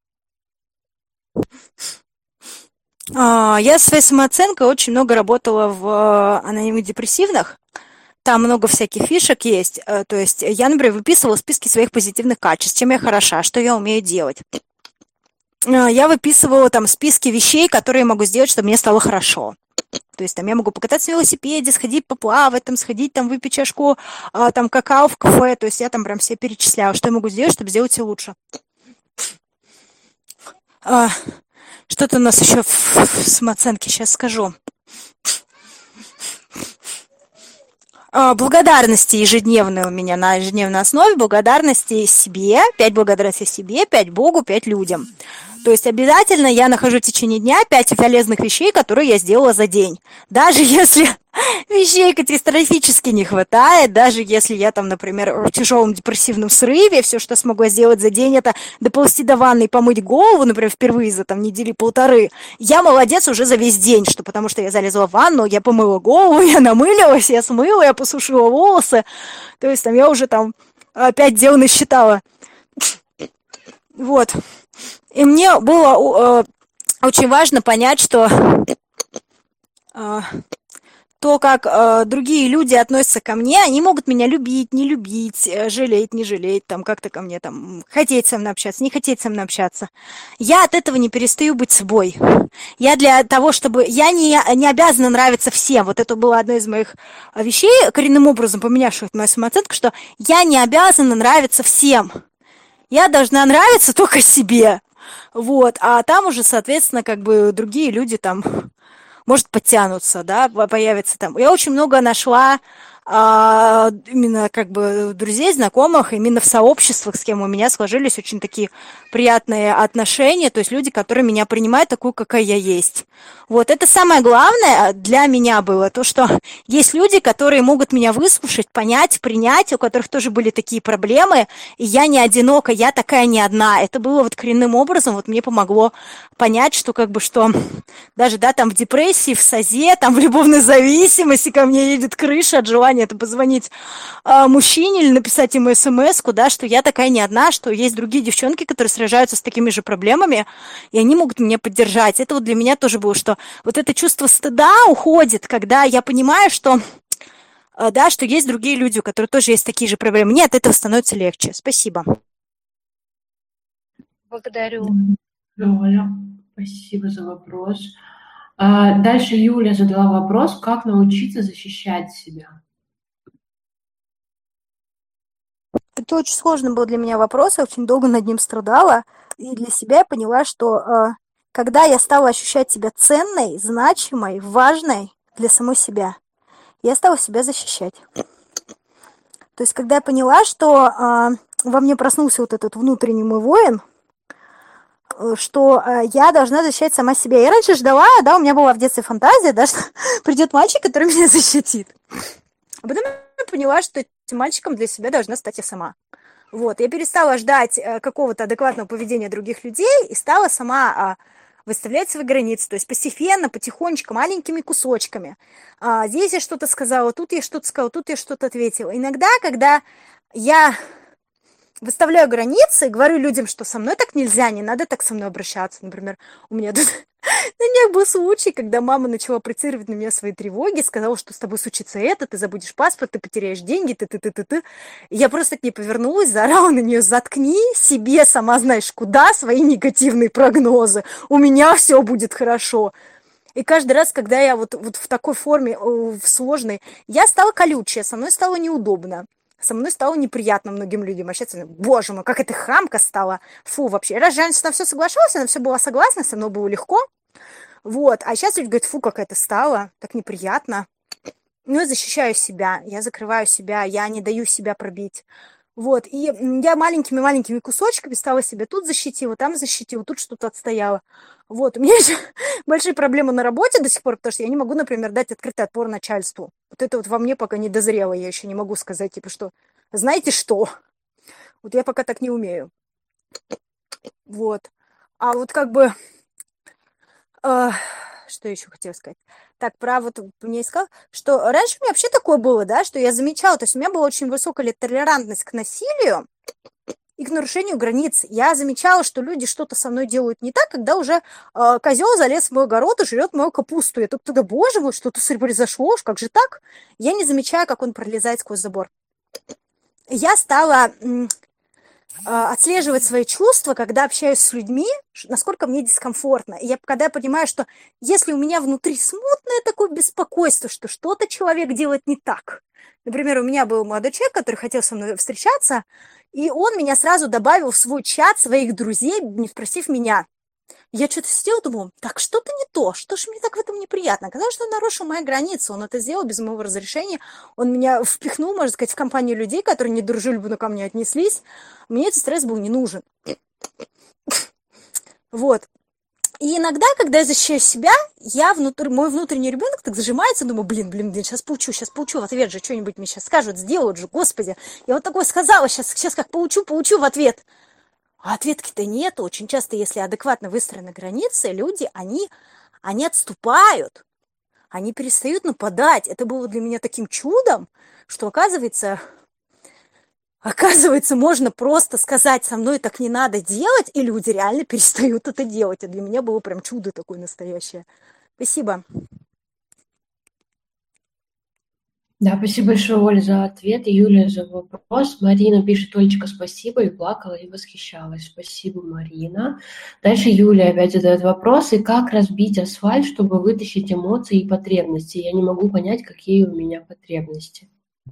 Я со своей самооценкой очень много работала в анонимных депрессивных. Там много всяких фишек есть. То есть я, например, выписывала списки своих позитивных качеств, чем я хороша, что я умею делать. Я выписывала там списки вещей, которые я могу сделать, чтобы мне стало хорошо. То есть там я могу покататься на велосипеде, сходить поплавать, там, сходить, там, выпить чашку там, какао в кафе. То есть я там прям себе перечисляла, что я могу сделать, чтобы сделать все лучше. Что-то у нас еще в самооценке, сейчас скажу. Благодарности ежедневные у меня на ежедневной основе, благодарности себе, пять благодарностей себе, пять Богу, пять людям. То есть обязательно я нахожу в течение дня пять полезных вещей, которые я сделала за день. Даже если вещей катастрофически не хватает, даже если я там, например, в тяжелом депрессивном срыве, все, что смогу сделать за день, это доползти до ванны и помыть голову, например, впервые за там недели полторы, я молодец уже за весь день, что потому что я залезла в ванну, я помыла голову, я намылилась, я смыла, я посушила волосы, то есть там я уже там пять дел насчитала. Вот. И мне было э, очень важно понять, что э, то, как э, другие люди относятся ко мне, они могут меня любить, не любить, э, жалеть, не жалеть, там как-то ко мне там хотеть со мной общаться, не хотеть со мной общаться. Я от этого не перестаю быть собой. Я для того, чтобы... Я не, не обязана нравиться всем. Вот это было одно из моих вещей, коренным образом поменявших мою самооценку, что я не обязана нравиться всем. Я должна нравиться только себе. Вот. А там уже, соответственно, как бы другие люди там... может, подтянутся, да, появится там. Я очень много нашла а, именно как бы друзей, знакомых, именно в сообществах, с кем у меня сложились очень такие приятные отношения, то есть люди, которые меня принимают такую, какая я есть. Вот, это самое главное для меня было, то, что есть люди, которые могут меня выслушать, понять, принять, у которых тоже были такие проблемы, и я не одинока, я такая не одна. Это было вот коренным образом, вот мне помогло понять, что как бы, что даже, да, там в депрессии, в САЗе, там в любовной зависимости ко мне едет крыша от желания это позвонить а, мужчине или написать ему смс-ку, да, что я такая не одна, что есть другие девчонки, которые сражаются с такими же проблемами, и они могут меня поддержать. Это вот для меня тоже было, что вот это чувство стыда уходит, когда я понимаю, что, а, да, что есть другие люди, у которых тоже есть такие же проблемы. Мне от этого становится легче. Спасибо. Благодарю. Оля, спасибо за вопрос. А, дальше Юля задала вопрос, как научиться защищать себя. Это очень сложный был для меня вопрос, я очень долго над ним страдала, и для себя я поняла, что э, когда я стала ощущать себя ценной, значимой, важной для самой себя, я стала себя защищать. То есть, когда я поняла, что э, во мне проснулся вот этот внутренний мой воин, э, что э, я должна защищать сама себя. Я раньше ждала, да, у меня была в детстве фантазия, да, что придет мальчик, который меня защитит. А потом я поняла, что этим мальчиком для себя должна стать я сама. Вот, я перестала ждать э, какого-то адекватного поведения других людей и стала сама э, выставлять свои границы, то есть постепенно, потихонечку, маленькими кусочками. А, здесь я что-то сказала, тут я что-то сказала, тут я что-то ответила. Иногда, когда я выставляю границы, говорю людям, что со мной так нельзя, не надо так со мной обращаться. Например, у меня тут на днях был случай, когда мама начала проецировать на меня свои тревоги, сказала, что с тобой случится это, ты забудешь паспорт, ты потеряешь деньги, ты-ты-ты-ты-ты. И я просто к ней повернулась, заорала на нее: заткни себе, сама знаешь куда, свои негативные прогнозы. У меня все будет хорошо. И каждый раз, когда я вот, вот в такой форме, в сложной, я стала колючая, со мной стало неудобно. Со мной стало неприятно многим людям. А сейчас, боже мой, как эта хамка стала. Фу, вообще. Раз раньше на все соглашалась, она все была согласна, со мной было легко. Вот. А сейчас люди говорят: фу, как это стало, так неприятно. Ну, я защищаю себя, я закрываю себя, я не даю себя пробить. Вот. И я маленькими-маленькими кусочками стала себя тут защитила, там защитила, тут что-то отстояла. Вот. У меня еще большие проблемы на работе до сих пор, потому что я не могу, например, дать открытый отпор начальству. Вот это вот во мне пока не дозрело, я еще не могу сказать, типа, что, знаете что? Вот я пока так не умею. Вот. А вот как бы... Э, что еще хотела сказать? Так, про вот мне искал, что раньше у меня вообще такое было, да, что я замечала, то есть у меня была очень высокая толерантность к насилию и к нарушению границ. Я замечала, что люди что-то со мной делают не так, когда уже э, козел залез в мой огород и жрет мою капусту. Я тут тогда, боже мой, что-то произошло, как же так? Я не замечаю, как он пролезает сквозь забор. Я стала м, э, отслеживать свои чувства, когда общаюсь с людьми, насколько мне дискомфортно. И я, когда я понимаю, что если у меня внутри смутное такое беспокойство, что что-то человек делает не так. Например, у меня был молодой человек, который хотел со мной встречаться, и он меня сразу добавил в свой чат своих друзей, не спросив меня. Я что-то сидела, думала: так, что-то не то, что ж мне так в этом неприятно. Оказалось, что он нарушил мои границы, он это сделал без моего разрешения, он меня впихнул, можно сказать, в компанию людей, которые недружелюбно ко мне отнеслись. Мне этот стресс был не нужен. Вот. И иногда, когда я защищаю себя, я внутри, мой внутренний ребенок так зажимается, думаю: блин, блин, блин, сейчас получу, сейчас получу в ответ же что-нибудь мне сейчас скажут, сделают же, господи. Я вот такое сказала, сейчас, сейчас как получу, получу в ответ. А ответки-то нет. Очень часто, если адекватно выстроены границы, люди, они, они отступают, они перестают нападать. Это было для меня таким чудом, что, оказывается... Оказывается, можно просто сказать: со мной так не надо делать, и люди реально перестают это делать. И для меня было прям чудо такое настоящее. Спасибо. Да, спасибо большое, Оля, за ответ, и Юлия за вопрос. Марина пишет: Олечка, спасибо, и плакала, и восхищалась. Спасибо, Марина. Дальше Юлия опять задает вопрос: и как разбить асфальт, чтобы вытащить эмоции и потребности? Я не могу понять, какие у меня потребности.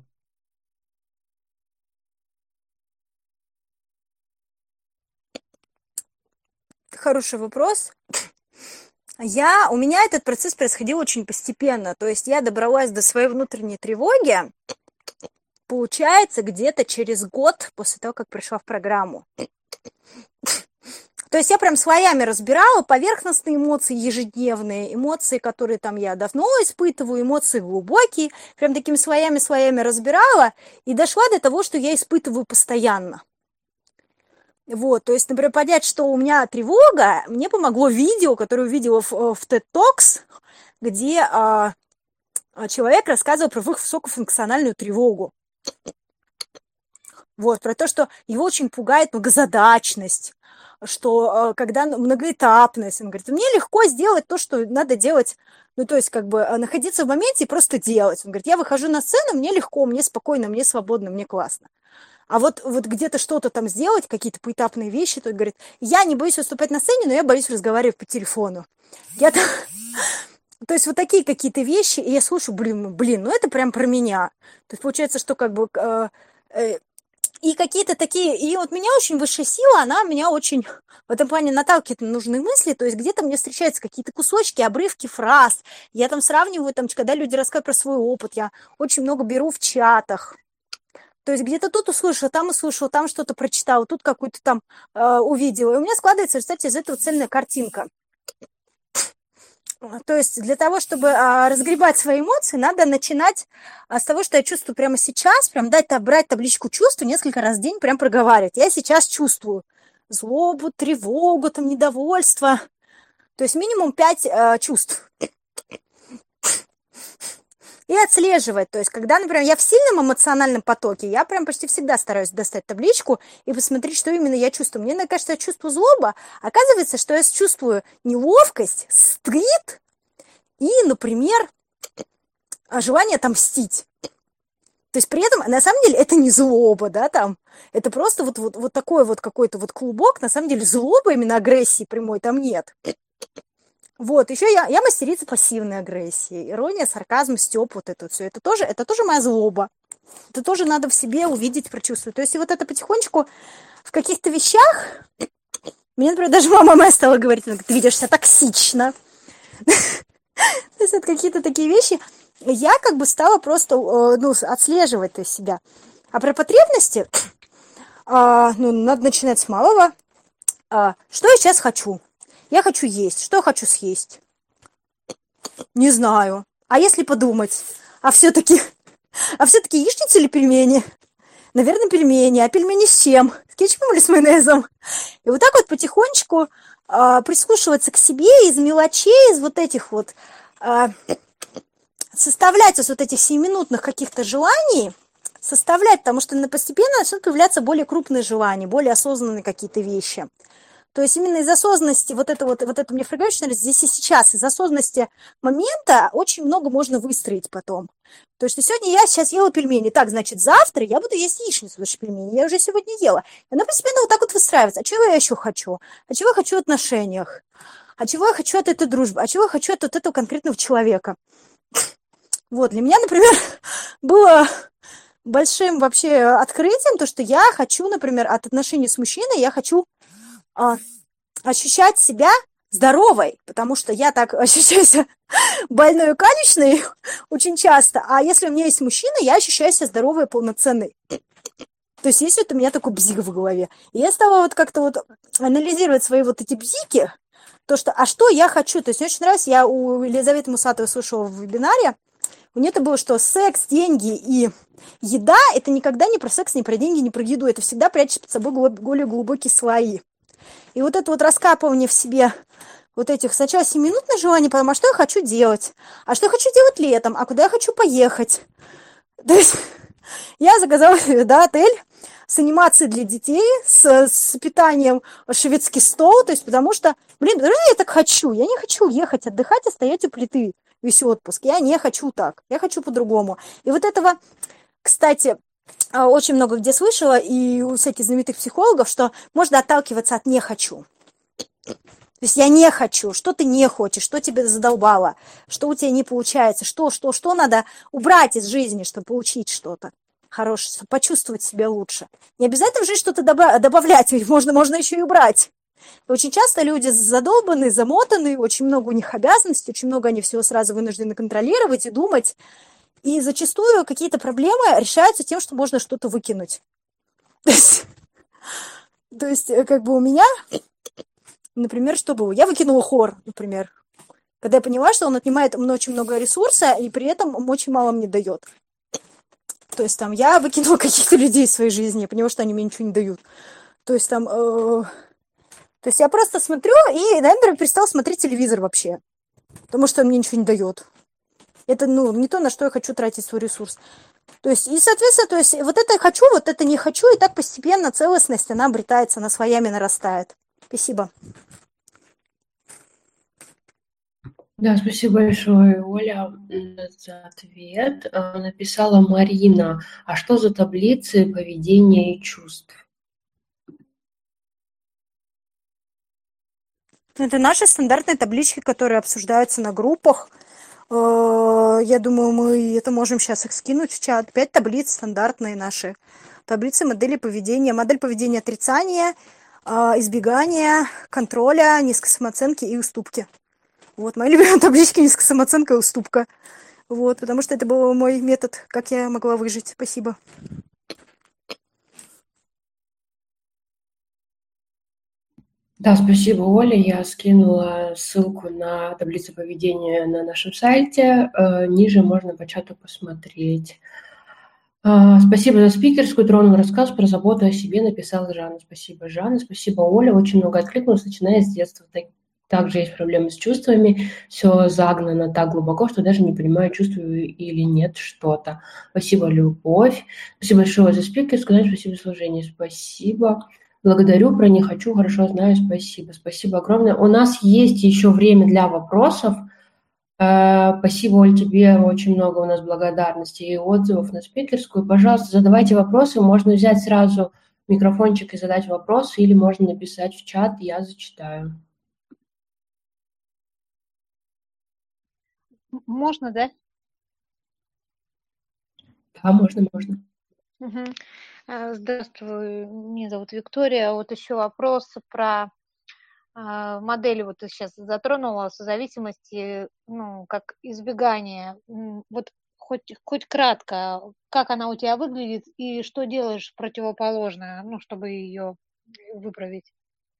Хороший вопрос. Я, у меня этот процесс происходил очень постепенно. То есть я добралась до своей внутренней тревоги, получается, где-то через год после того, как пришла в программу. То есть я прям слоями разбирала поверхностные эмоции ежедневные, эмоции, которые там я давно испытываю, эмоции глубокие, прям такими слоями-слоями разбирала и дошла до того, что я испытываю постоянно. Вот, то есть, например, понять, что у меня тревога, мне помогло видео, которое увидела в, в TED Talks, где а, человек рассказывал про высокофункциональную тревогу. Вот, про то, что его очень пугает многозадачность, что когда многоэтапность, он говорит, мне легко сделать то, что надо делать, ну, то есть, как бы, находиться в моменте и просто делать. Он говорит, я выхожу на сцену, мне легко, мне спокойно, мне свободно, мне классно. А вот, вот где-то что-то там сделать, какие-то поэтапные вещи, то говорит, я не боюсь выступать на сцене, но я боюсь разговаривать по телефону. Я там... То есть вот такие какие-то вещи, и я слушаю, блин, блин, ну это прям про меня. То есть получается, что как бы... Э, э, и какие-то такие... И вот меня очень высшая сила, она меня очень в этом плане наталкивает на нужные мысли. То есть где-то мне встречаются какие-то кусочки, обрывки фраз. Я там сравниваю, там, когда люди рассказывают про свой опыт, я очень много беру в чатах. То есть где-то тут услышала, там услышала, там что-то прочитала, тут какую-то там э, увидела. И у меня складывается, кстати, из этого цельная картинка. То есть для того, чтобы э, разгребать свои эмоции, надо начинать э, с того, что я чувствую прямо сейчас, прям дать, брать табличку чувств, несколько раз в день прям проговаривать. Я сейчас чувствую злобу, тревогу, там, недовольство. То есть минимум пять э, чувств. И отслеживать. То есть, когда, например, я в сильном эмоциональном потоке, я прям почти всегда стараюсь достать табличку и посмотреть, что именно я чувствую. Мне кажется, я чувствую злоба. Оказывается, что я чувствую неловкость, стыд и, например, желание отомстить. То есть, при этом, на самом деле, это не злоба, да, там. Это просто вот, вот, вот такой вот какой-то вот клубок. На самом деле, злоба, именно агрессии прямой там нет. Вот, еще я, я мастерица пассивной агрессии. Ирония, сарказм, стёб, вот это все. Это тоже, это тоже моя злоба. Это тоже надо в себе увидеть, прочувствовать. То есть и вот это потихонечку в каких-то вещах... Мне, например, даже мама моя стала говорить, ты ведешь себя токсично. То есть это какие-то такие вещи. Я как бы стала просто ну, отслеживать себя. А про потребности, ну, надо начинать с малого. Что я сейчас хочу? Я хочу есть. Что я хочу съесть? Не знаю. А если подумать? А все-таки... А все-таки яичница или пельмени? Наверное, пельмени. А пельмени с чем? С кетчупом или с майонезом? И вот так вот потихонечку э, прислушиваться к себе из мелочей, из вот этих вот... Э, составлять из вот этих семиминутных каких-то желаний, составлять, потому что постепенно начнут появляться более крупные желания, более осознанные какие-то вещи. То есть именно из осознанности, вот это вот, вот это мне фрагментично, здесь и сейчас, из осознанности момента очень много можно выстроить потом. То есть сегодня я сейчас ела пельмени, так, значит, завтра я буду есть яичницу, потому что пельмени я уже сегодня ела. И она постепенно вот так вот выстраивается. А чего я еще хочу? А чего я хочу в отношениях? А чего я хочу от этой дружбы? А чего я хочу от вот этого конкретного человека? Вот, для меня, например, было большим вообще открытием то, что я хочу, например, от отношений с мужчиной, я хочу а, ощущать себя здоровой, потому что я так ощущаю себя больной и калечной очень часто, а если у меня есть мужчина, я ощущаю себя здоровой и полноценной. То есть есть вот у меня такой бзик в голове. И я стала вот как-то вот анализировать свои вот эти бзики, то, что, а что я хочу? То есть мне очень нравится, я у Елизаветы Мусатовой слышала в вебинаре, у нее это было, что секс, деньги и еда – это никогда не про секс, не про деньги, не про еду. Это всегда прячет под собой более глубокие слои. И вот это вот раскапывание в себе вот этих сначала семиминутных желаний, потом, а что я хочу делать? А что я хочу делать летом? А куда я хочу поехать? То есть я заказала да, отель с анимацией для детей, с, с питанием шведский стол, то есть потому что, блин, даже я так хочу, я не хочу ехать отдыхать и стоять у плиты. весь отпуск. Я не хочу так, я хочу по-другому. И вот этого, кстати, а, очень много где слышала, и у всяких знаменитых психологов, что можно отталкиваться от «не хочу». То есть я не хочу, что ты не хочешь, что тебе задолбало, что у тебя не получается, что, что, что надо убрать из жизни, чтобы получить что-то хорошее, чтобы почувствовать себя лучше. Не обязательно в жизнь что-то доба- добавлять, ведь можно, можно еще и убрать. И очень часто люди задолбаны, замотаны, очень много у них обязанностей, очень много они всего сразу вынуждены контролировать и думать. И зачастую какие-то проблемы решаются тем, что можно что-то выкинуть. То есть, то есть как бы у меня... Например, что было? Я выкинула хор, например, когда я поняла, что он отнимает очень много ресурса и при этом очень мало мне дает. То есть там я выкинула каких-то людей из своей жизни, я поняла, что они мне ничего не дают. То есть там... Э, то есть я просто смотрю и, наверное, перестала смотреть телевизор вообще, потому что он мне ничего не дает. Это, ну, не то, на что я хочу тратить свой ресурс. То есть, и, соответственно, то есть вот это хочу, вот это не хочу, и так постепенно целостность, она обретается, она своями нарастает. Спасибо. Да, спасибо большое, Оля, за ответ. А, Написала Марина. А что за таблицы поведения и чувств? Это наши стандартные таблички, которые обсуждаются на группах. Э, Я думаю, мы это можем сейчас их скинуть в чат. Пять таблиц стандартные наши. Таблицы модели поведения. Модель поведения отрицания, э, избегания, контроля, низкой самооценки и уступки. Вот, мои любимые таблички низкая самооценка и уступка. Вот, потому что это был мой метод, как я могла выжить. Спасибо. Да, спасибо, Оля. Я скинула ссылку на таблицу поведения на нашем сайте. Э, Ниже можно по чату посмотреть. А, Спасибо за спикерскую, тронул рассказ про заботу о себе, написала Жанна. Спасибо, Жанна. Спасибо, Оля. Очень много откликнулось, начиная с детства. Так- Также есть проблемы с чувствами. Все загнано так глубоко, что даже не понимаю, чувствую или нет что-то. Спасибо, Любовь. Спасибо большое за спикерскую. Знаешь, спасибо за служение. Спасибо. Благодарю, про не хочу, хорошо знаю, спасибо. Спасибо огромное. У нас есть еще время для вопросов. Э, Спасибо, Оль, тебе очень много у нас благодарности и отзывов на спикерскую. Пожалуйста, задавайте вопросы. Можно взять сразу микрофончик и задать вопрос, или можно написать в чат, я зачитаю. М- Можно, да? Да, можно, можно. Мгм. Э, Здравствуй, меня зовут Виктория. Вот еще вопрос про а, модель, вот ты сейчас затронула, созависимости, ну, как избегание. М, Вот хоть, хоть кратко, как она у тебя выглядит и что делаешь противоположное, ну, чтобы ее выправить?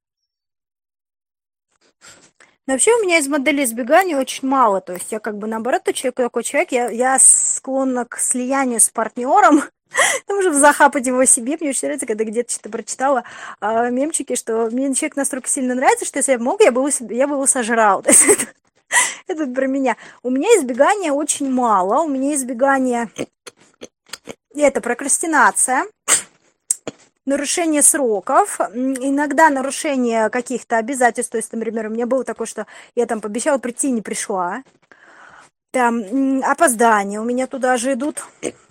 Но вообще у меня из модели избегания очень мало. То есть я как бы наоборот тот человек, такой человек, я, я склонна к слиянию с партнером, там же захапать его себе. Мне очень нравится, когда где-то что-то прочитала а, мемчики, что мне человек настолько сильно нравится, что если я бы мог, я бы его, себе- я бы его сожрал. То есть это, это про меня. У меня избегания очень мало. У меня избегание... Это прокрастинация, нарушение сроков, м, иногда нарушение каких-то обязательств. То есть, например, у меня было такое, что я там пообещала прийти и не пришла. Там м, опоздания у меня туда же идут.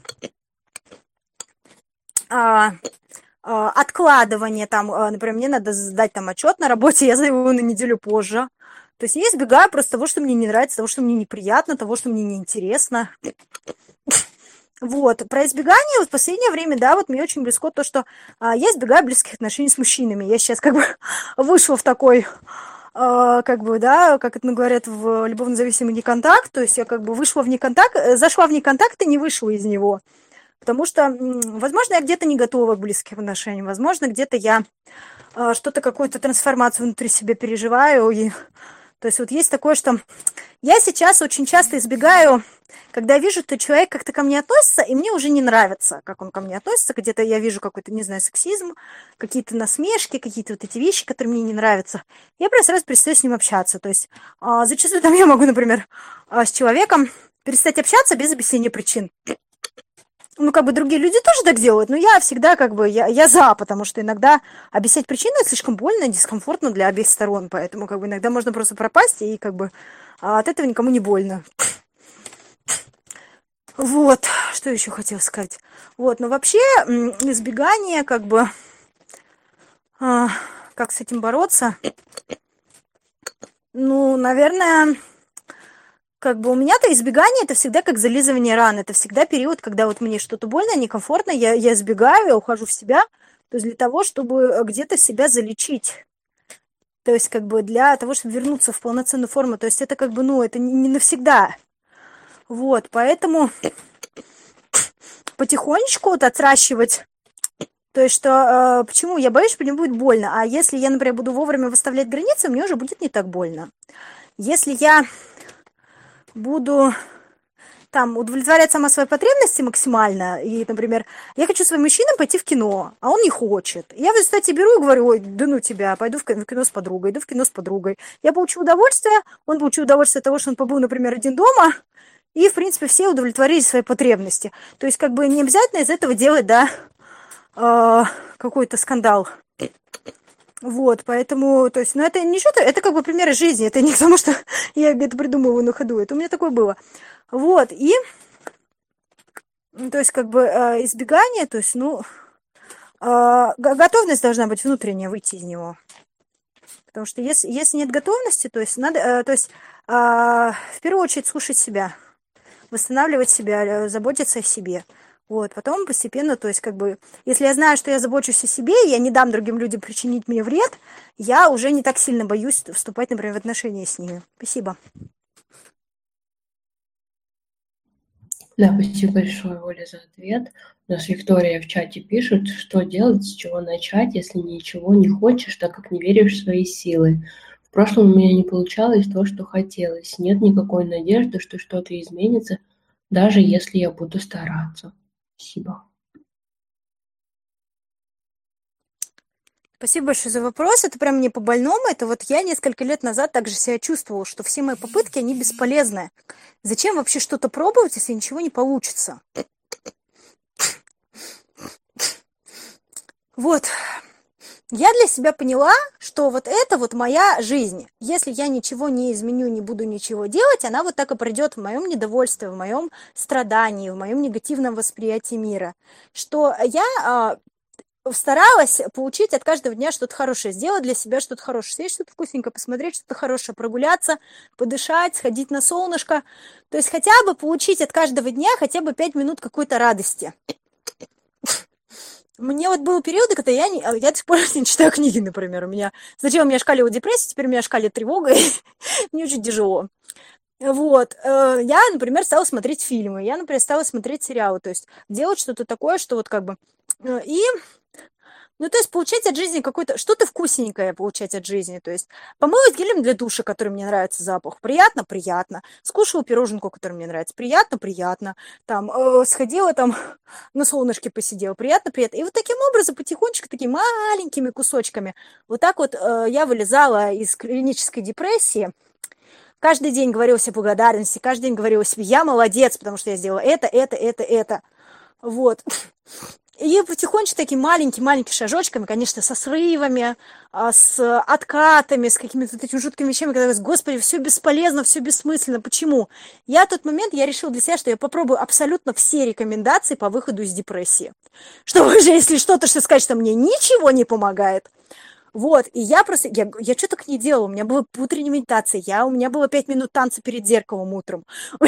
А, а, откладывание там, а, например, мне надо сдать там отчет на работе, я сдаю его на неделю позже. То есть я избегаю просто того, что мне не нравится, того, что мне неприятно, того, что мне неинтересно. Вот, про избегание вот в последнее время, да, вот мне очень близко то, что а, я избегаю близких отношений с мужчинами. Я сейчас как бы вышла в такой, а, как бы, да, как это говорят, в любовно-зависимый неконтакт, то есть я как бы вышла в неконтакт, э, зашла в неконтакт и не вышла из него. Потому что, м, возможно, я где-то не готова к близким отношениям, возможно, где-то я а, что-то, какую-то трансформацию внутри себя переживаю. И, то есть вот есть такое, что я сейчас очень часто избегаю, когда я вижу, что человек как-то ко мне относится, и мне уже не нравится, как он ко мне относится. Где-то я вижу какой-то, не знаю, сексизм, какие-то насмешки, какие-то вот эти вещи, которые мне не нравятся. Я просто сразу перестаю с ним общаться. То есть а, зачастую там я могу, например, а, с человеком перестать общаться без объяснения причин. Ну, как бы другие люди тоже так делают, но я всегда как бы, я, я за, потому что иногда объяснять причины слишком больно, дискомфортно для обеих сторон, поэтому как бы иногда можно просто пропасть, и как бы а от этого никому не больно. Вот, что еще хотела сказать. Вот, но вообще м, избегание, как бы, а, как с этим бороться? Ну, наверное, как бы у меня-то избегание это всегда как зализывание ран. Это всегда период, когда вот мне что-то больно, некомфортно, я, я избегаю, я ухожу в себя. То есть для того, чтобы э, где-то себя залечить. То есть как бы для того, чтобы вернуться в полноценную форму. То есть это как бы, ну, это не, не навсегда. Вот, поэтому потихонечку вот отращивать. То есть что, э, почему? Я боюсь, что мне будет больно. А если я, например, буду вовремя выставлять границы, мне уже будет не так больно. Если я буду там удовлетворять сама свои потребности максимально, и, например, я хочу своим мужчинам пойти в кино, а он не хочет. Я в результате беру и говорю: ой, да ну тебя, пойду в кино с подругой, иду в кино с подругой. Я получу удовольствие, он получил удовольствие от того, что он побыл, например, один дома, и, в принципе, все удовлетворили свои потребности. То есть, как бы, не обязательно из этого делать, да, э, какой-то скандал. Вот, поэтому, то есть, ну, это не что-то, это как бы примеры жизни, это не потому, что я это придумываю на ходу, это у меня такое было. Вот, и, то есть, как бы, э, избегание, то есть, ну, э, готовность должна быть внутренняя, выйти из него. Потому что если, если нет готовности, то есть, надо, э, то есть, э, в первую очередь слушать себя, восстанавливать себя, заботиться о себе. Вот, потом постепенно, то есть, как бы, если я знаю, что я забочусь о себе, и я не дам другим людям причинить мне вред, я уже не так сильно боюсь вступать, например, в отношения с ними. Спасибо. Да, спасибо большое, Оля, за ответ. У нас Виктория в чате пишет, что делать, с чего начать, если ничего не хочешь, так как не веришь в свои силы. В прошлом у меня не получалось то, что хотелось. Нет никакой надежды, что что-то изменится, даже если я буду стараться. Спасибо. Спасибо большое за вопрос. Это прям не по-больному. Это вот я несколько лет назад также себя чувствовала, что все мои попытки, они бесполезны. Зачем вообще что-то пробовать, если ничего не получится? Вот. Я для себя поняла, что вот это вот моя жизнь. Если я ничего не изменю, не буду ничего делать, она вот так и пройдет в моем недовольстве, в моем страдании, в моем негативном восприятии мира. Что я старалась получить от каждого дня что-то хорошее, сделать для себя что-то хорошее, съесть что-то вкусненькое, посмотреть что-то хорошее, прогуляться, подышать, сходить на солнышко. То есть хотя бы получить от каждого дня хотя бы пять минут какой-то радости. Мне вот был период, когда я, не, я до сих пор не читаю книги, например. У меня сначала у меня шкалила депрессия, теперь у меня шкалит тревога, и мне очень тяжело. Вот, я, например, стала смотреть фильмы, я, например, стала смотреть сериалы, то есть делать что-то такое, что вот как бы... И... Ну, то есть получать от жизни какое-то, что-то вкусненькое получать от жизни. То есть помыла гелем для душа, который мне нравится запах. Приятно, приятно. Скушала пироженку, которая мне нравится. Приятно, приятно. Там э, сходила там на солнышке посидела. Приятно, приятно. И вот таким образом потихонечку, такими маленькими кусочками, вот так вот э, я вылезала из клинической депрессии. Каждый день говорила себе благодарности, каждый день говорила себе: я молодец, потому что я сделала это, это, это, это. Вот. И потихонечку такими маленькими-маленькими шажочками, конечно, со срывами, с откатами, с какими-то вот этими жуткими вещами, когда я говорю: господи, все бесполезно, все бессмысленно. Почему? Я в тот момент, я решила для себя, что я попробую абсолютно все рекомендации по выходу из депрессии. Чтобы уже, если что-то, что сказать, что мне ничего не помогает. Вот, и я просто, я, я что так не делала, у меня была утренняя медитация, я, у меня было пять минут танца перед зеркалом утром.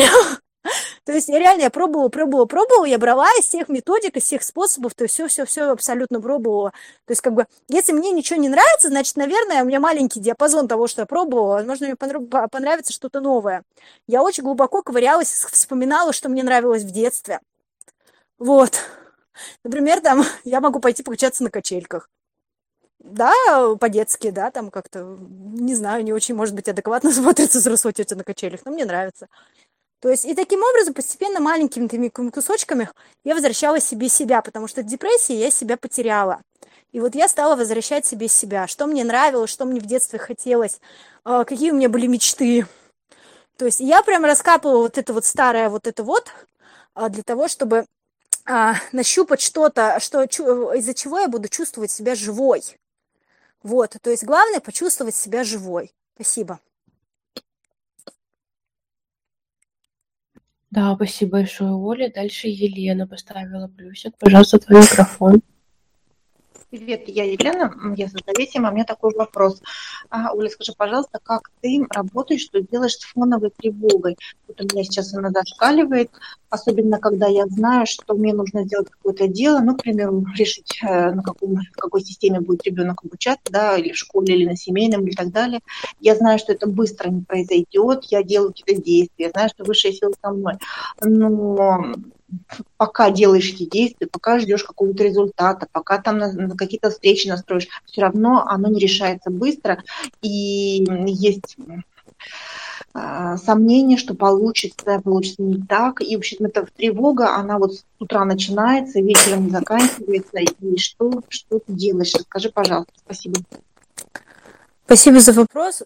То есть я реально, я пробовала, пробовала, пробовала, я брала из всех методик, из всех способов, то есть все-все-все абсолютно пробовала. То есть как бы, если мне ничего не нравится, значит, наверное, у меня маленький диапазон того, что я пробовала, возможно, мне понравится что-то новое. Я очень глубоко ковырялась, вспоминала, что мне нравилось в детстве. Вот. Например, там, я могу пойти покачаться на качельках. Да, по-детски, да, там как-то, не знаю, не очень, может быть, адекватно смотрится взрослая тетя на качелях, но мне нравится. То есть и таким образом постепенно маленькими такими кусочками я возвращала себе себя, потому что в депрессии я себя потеряла. И вот я стала возвращать себе себя, что мне нравилось, что мне в детстве хотелось, какие у меня были мечты. То есть я прям раскапывала вот это вот старое вот это вот для того, чтобы нащупать что-то, что, из-за чего я буду чувствовать себя живой. Вот, то есть главное почувствовать себя живой. Спасибо. Да, спасибо большое, Оля. Дальше Елена поставила плюсик. Пожалуйста, твой микрофон. Привет, я Елена, м, я созависима. У меня такой вопрос. А, Оля, скажи, пожалуйста, как ты работаешь, что делаешь с фоновой тревогой? Вот у меня сейчас она зашкаливает, особенно когда я знаю, что мне нужно сделать какое-то дело, ну, к примеру, решить, э, на каком, в какой системе будет ребенок обучаться, да, или в школе, или на семейном, или так далее. Я знаю, что это быстро не произойдет, я делаю какие-то действия, я знаю, что высшая сила со мной. Но пока делаешь эти действия, пока ждешь какого-то результата, пока там на, на какие-то встречи настроишь, все равно оно не решается быстро, и есть а, сомнение, что получится, получится не так, и, в общем, эта тревога, она вот с утра начинается, вечером заканчивается, и что, что ты делаешь? Расскажи, пожалуйста. Спасибо. Спасибо за вопрос.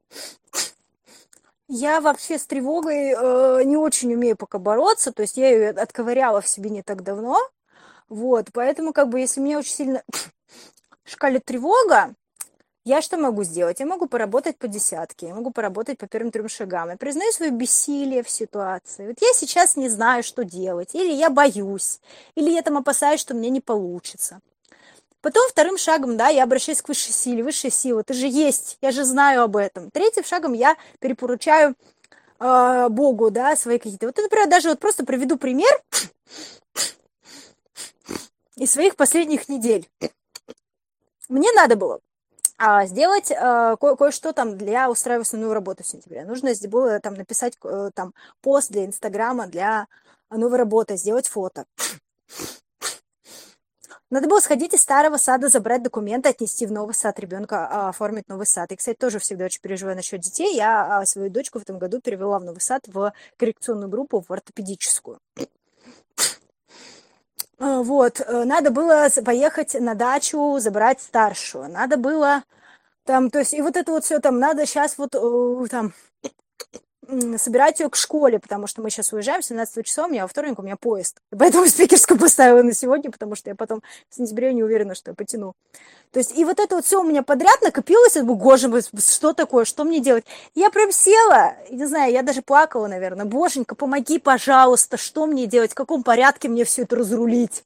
Я вообще с тревогой э, не очень умею пока бороться, то есть я ее отковыряла в себе не так давно, вот, поэтому как бы если меня очень сильно шкалит тревога, я что могу сделать? Я могу поработать по десятке, я могу поработать по первым трем шагам. Я признаю свое бессилие в ситуации. Вот я сейчас не знаю, что делать, или я боюсь, или я там опасаюсь, что мне не получится. Потом вторым шагом, да, я обращаюсь к высшей силе. Высшая сила, ты же есть, я же знаю об этом. Третьим шагом я перепоручаю э, Богу, да, свои какие-то. Вот, например, даже вот просто приведу пример из своих последних недель. Мне надо было а, сделать а, ко- кое-что там для устраивать основную работу в сентябре. Нужно было там написать э, там пост для Инстаграма, для новой работы, сделать фото. Надо было сходить из старого сада, забрать документы, отнести в новый сад ребенка, оформить новый сад. И, кстати, тоже всегда очень переживаю насчет детей. Я свою дочку в этом году перевела в новый сад в коррекционную группу, в ортопедическую. Вот, надо было поехать на дачу, забрать старшую. Надо было там, то есть, и вот это вот все там, надо сейчас вот там собирать ее к школе, потому что мы сейчас уезжаем семнадцатого числа, у меня во вторник у меня поезд. И поэтому спикерскую поставила на сегодня, потому что я потом в сентябре не уверена, что я потяну. То есть, и вот это вот все у меня подряд накопилось, я думаю, боже мой, что такое, что мне делать? Я прям села, не знаю, я даже плакала, наверное, боженька, помоги, пожалуйста, что мне делать, в каком порядке мне все это разрулить?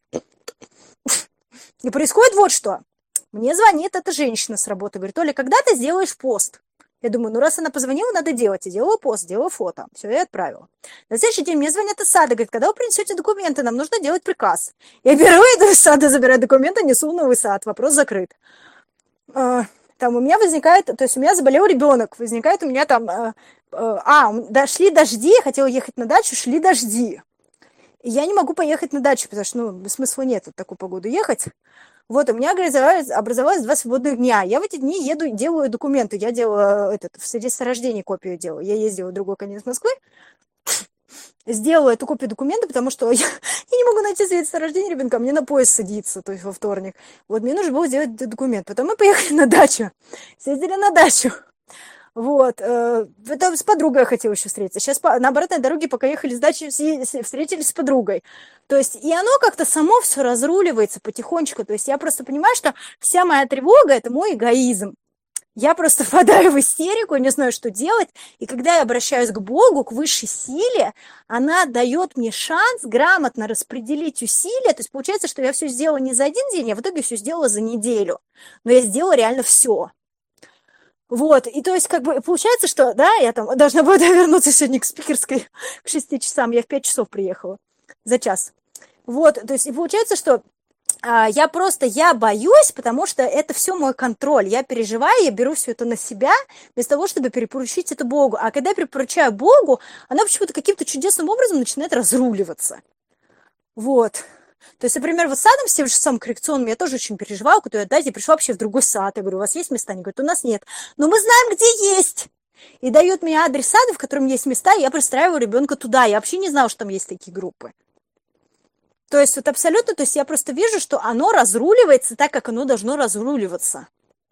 И происходит вот что. Мне звонит эта женщина с работы, говорит, Оля, когда ты сделаешь пост? Я думаю, ну раз она позвонила, надо делать. Я делала пост, делала фото. Все, я отправила. На следующий день мне звонят из сада, говорит, когда вы принесете документы, нам нужно делать приказ. Я беру, иду из сада, забираю документы, несу в новый сад. Вопрос закрыт. Там у меня возникает, то есть у меня заболел ребенок, возникает у меня там, а, шли дожди, я хотела ехать на дачу, шли дожди. И я не могу поехать на дачу, потому что, ну, смысла нет в такую погоду ехать. Вот, у меня образовалось, образовалось два свободных дня. Я в эти дни еду, делаю документы. Я делала этот, в свидетельстве о рождении копию делаю. Я ездила в другой конец Москвы, сделала эту копию документа, потому что я, я не могу найти свидетельство о рождении ребенка, мне на поезд садиться, то есть во вторник. Вот, мне нужно было сделать этот документ. Потом мы поехали на дачу, съездили на дачу. Вот, это с подругой я хотела еще встретиться. Сейчас на обратной дороге, пока ехали с дачи, встретились с подругой. То есть, и оно как-то само все разруливается потихонечку. То есть, я просто понимаю, что вся моя тревога – это мой эгоизм. Я просто впадаю в истерику, не знаю, что делать. И когда я обращаюсь к Богу, к высшей силе, она дает мне шанс грамотно распределить усилия. То есть, получается, что я все сделала не за один день, а в итоге все сделала за неделю. Но я сделала реально все. Вот, и то есть, как бы, получается, что, да, я там должна была вернуться сегодня к спикерской к шести часам, я в пять часов приехала, за час. Вот, то есть, и получается, что а, я просто, я боюсь, потому что это все мой контроль, я переживаю, я беру все это на себя, вместо того, чтобы перепоручить это Богу. А когда я перепоручаю Богу, она почему-то каким-то чудесным образом начинает разруливаться. Вот. То есть, например, вот садом с тем же самым коррекционным я тоже очень переживала, куда я, дайте, я пришла вообще в другой сад. Я говорю, у вас есть места? Они говорят, у нас нет. Но мы знаем, где есть. И дают мне адрес сада, в котором есть места, и я пристраиваю ребенка туда. Я вообще не знала, что там есть такие группы. То есть, вот абсолютно, то есть я просто вижу, что оно разруливается так, как оно должно разруливаться.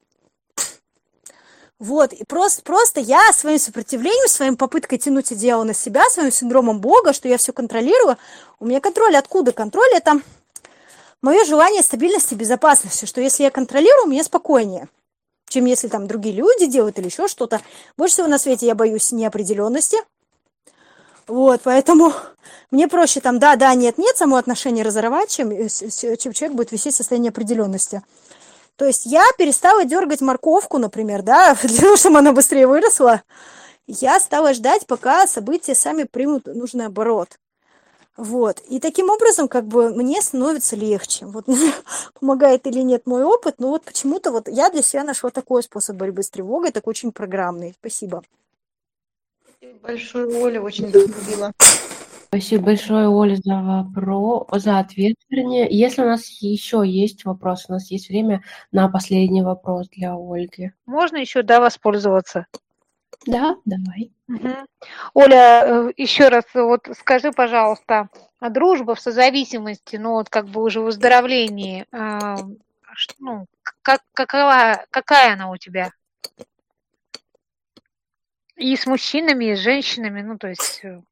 Вот, и просто, просто я своим сопротивлением, своим попыткой тянуть одеяло на себя, своим синдромом Бога, что я все контролирую. У меня контроль откуда? Контроль – это мое желание стабильности и безопасности, что если я контролирую, мне спокойнее, чем если там другие люди делают или еще что-то. Больше всего на свете я боюсь неопределенности. Вот, поэтому мне проще там да, да, нет, нет, само отношение разорвать, чем, э, с- с- чем человек будет висеть в состоянии определенности. То есть я перестала дергать морковку, например, да, для того, чтобы она быстрее выросла. Я стала ждать, пока события сами примут нужный оборот. Вот. И таким образом, как бы, мне становится легче. Вот помогает или нет мой опыт, но вот почему-то вот я для себя нашла такой способ борьбы с тревогой, такой очень программный. Спасибо. Спасибо большое, Оля, очень вдохновила. Спасибо большое, Оля, за вопрос, за ответ, вернее. Если у нас еще есть вопрос, у нас есть время на последний вопрос для Ольги. Можно еще, да, воспользоваться? Да, давай. Мгм. Оля, э, еще раз э, вот скажи, пожалуйста, а дружба в созависимости, ну вот как бы уже в выздоровлении, а, ш- ну, как, какова, какая она у тебя? И с мужчинами, и с женщинами, ну то есть... э,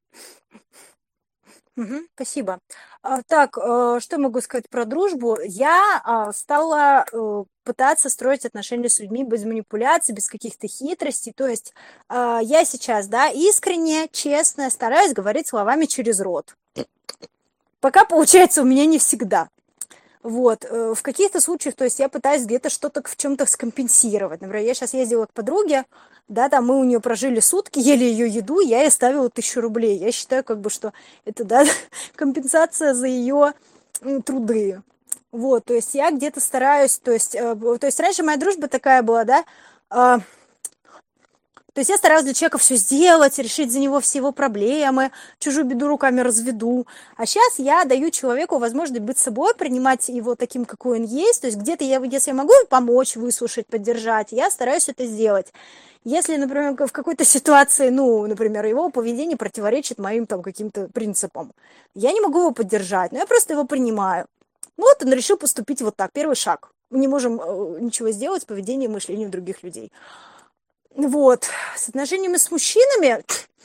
Мгм, спасибо. А, так, э, что могу сказать про дружбу? Я а, стала э, пытаться строить отношения с людьми без манипуляций, без каких-то хитростей. То есть а, я сейчас, да, искренне, честно стараюсь говорить словами через рот. Пока получается у меня не всегда. Вот, э, в каких-то случаях, то есть я пытаюсь где-то что-то в чем-то скомпенсировать. Например, я сейчас ездила к подруге, да, там мы у нее прожили сутки, ели ее еду, я ей ставила тысячу рублей. Я считаю, как бы, что это, да, компенсация за ее м, труды. Вот, то есть я где-то стараюсь, то есть, э, б- то есть раньше моя дружба такая была, да, а, то есть я стараюсь для человека все сделать, решить за него все его проблемы, чужую беду руками разведу. А сейчас я даю человеку возможность быть собой, принимать его таким, какой он есть. То есть где-то я, если я могу помочь, выслушать, поддержать, я стараюсь это сделать. Если, например, в какой-то ситуации, ну, например, его поведение противоречит моим там каким-то принципам, я не могу его поддержать, но я просто его принимаю. Ну вот он решил поступить вот так, первый шаг. Мы не можем э, ничего сделать с поведением и мышлением других людей. Вот. С отношениями с мужчинами,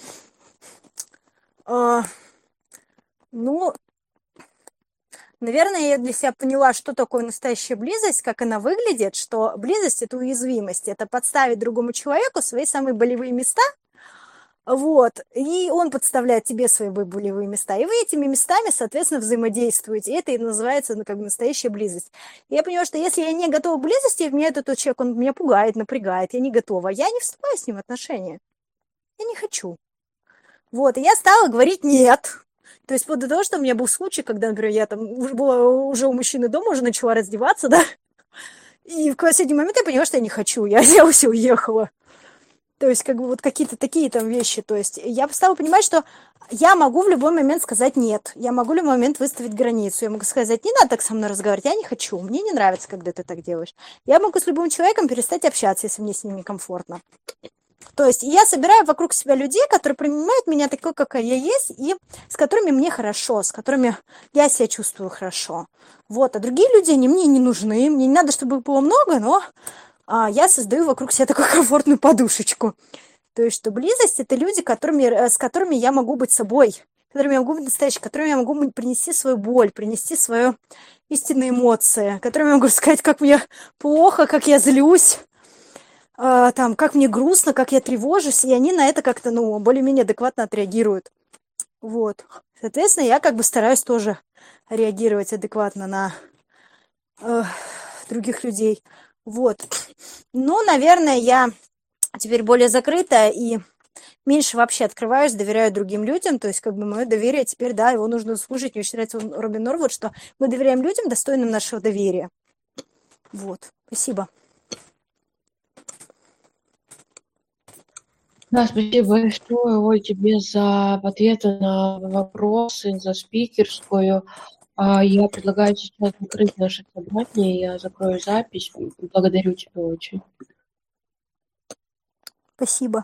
э, ну, наверное, я для себя поняла, что такое настоящая близость, как она выглядит, что близость – это уязвимость, это подставить другому человеку свои самые болевые места, вот, и он подставляет тебе свои болевые места, и вы этими местами, соответственно, взаимодействуете, и это и называется, ну, как бы настоящая близость. И я понимаю, что если я не готова к близости, меня этот человек, он меня пугает, напрягает, я не готова, я не вступаю с ним в отношения, я не хочу. Вот, и я стала говорить «нет». То есть вот до того, что у меня был случай, когда, например, я там уже была уже у мужчины дома, уже начала раздеваться, да, и в последний момент я поняла, что я не хочу, я оделась и уехала. То есть как бы вот какие-то такие там вещи. То есть я стала понимать, что я могу в любой момент сказать «нет». Я могу в любой момент выставить границу. Я могу сказать «не надо так со мной разговаривать, я не хочу, мне не нравится, когда ты так делаешь». Я могу с любым человеком перестать общаться, если мне с ним некомфортно. То есть я собираю вокруг себя людей, которые принимают меня такой, какая я есть, и с которыми мне хорошо, с которыми я себя чувствую хорошо. Вот, а другие люди, они мне не нужны, мне не надо, чтобы их было много, но а, я создаю вокруг себя такую комфортную подушечку. То есть, что близость – это люди, которыми, с которыми я могу быть собой, которыми я могу быть настоящей, которыми я могу принести свою боль, принести свои истинные эмоции, которыми я могу сказать, как мне плохо, как я злюсь, а, там, как мне грустно, как я тревожусь, и они на это как-то, ну, более-менее адекватно отреагируют. Вот. Соответственно, я как бы стараюсь тоже реагировать адекватно на э, других людей. Вот. Ну, наверное, я теперь более закрытая и меньше вообще открываюсь, доверяю другим людям. То есть, как бы, мое доверие теперь, да, его нужно слушать. Мне очень нравится Робин Норвуд, что мы доверяем людям, достойным нашего доверия. Вот. Спасибо. Да, спасибо большое, Оль, тебе за ответы на вопросы, за спикерскую. А, Я предлагаю сейчас закрыть наше собрание, я закрою запись. Благодарю тебя очень. Спасибо.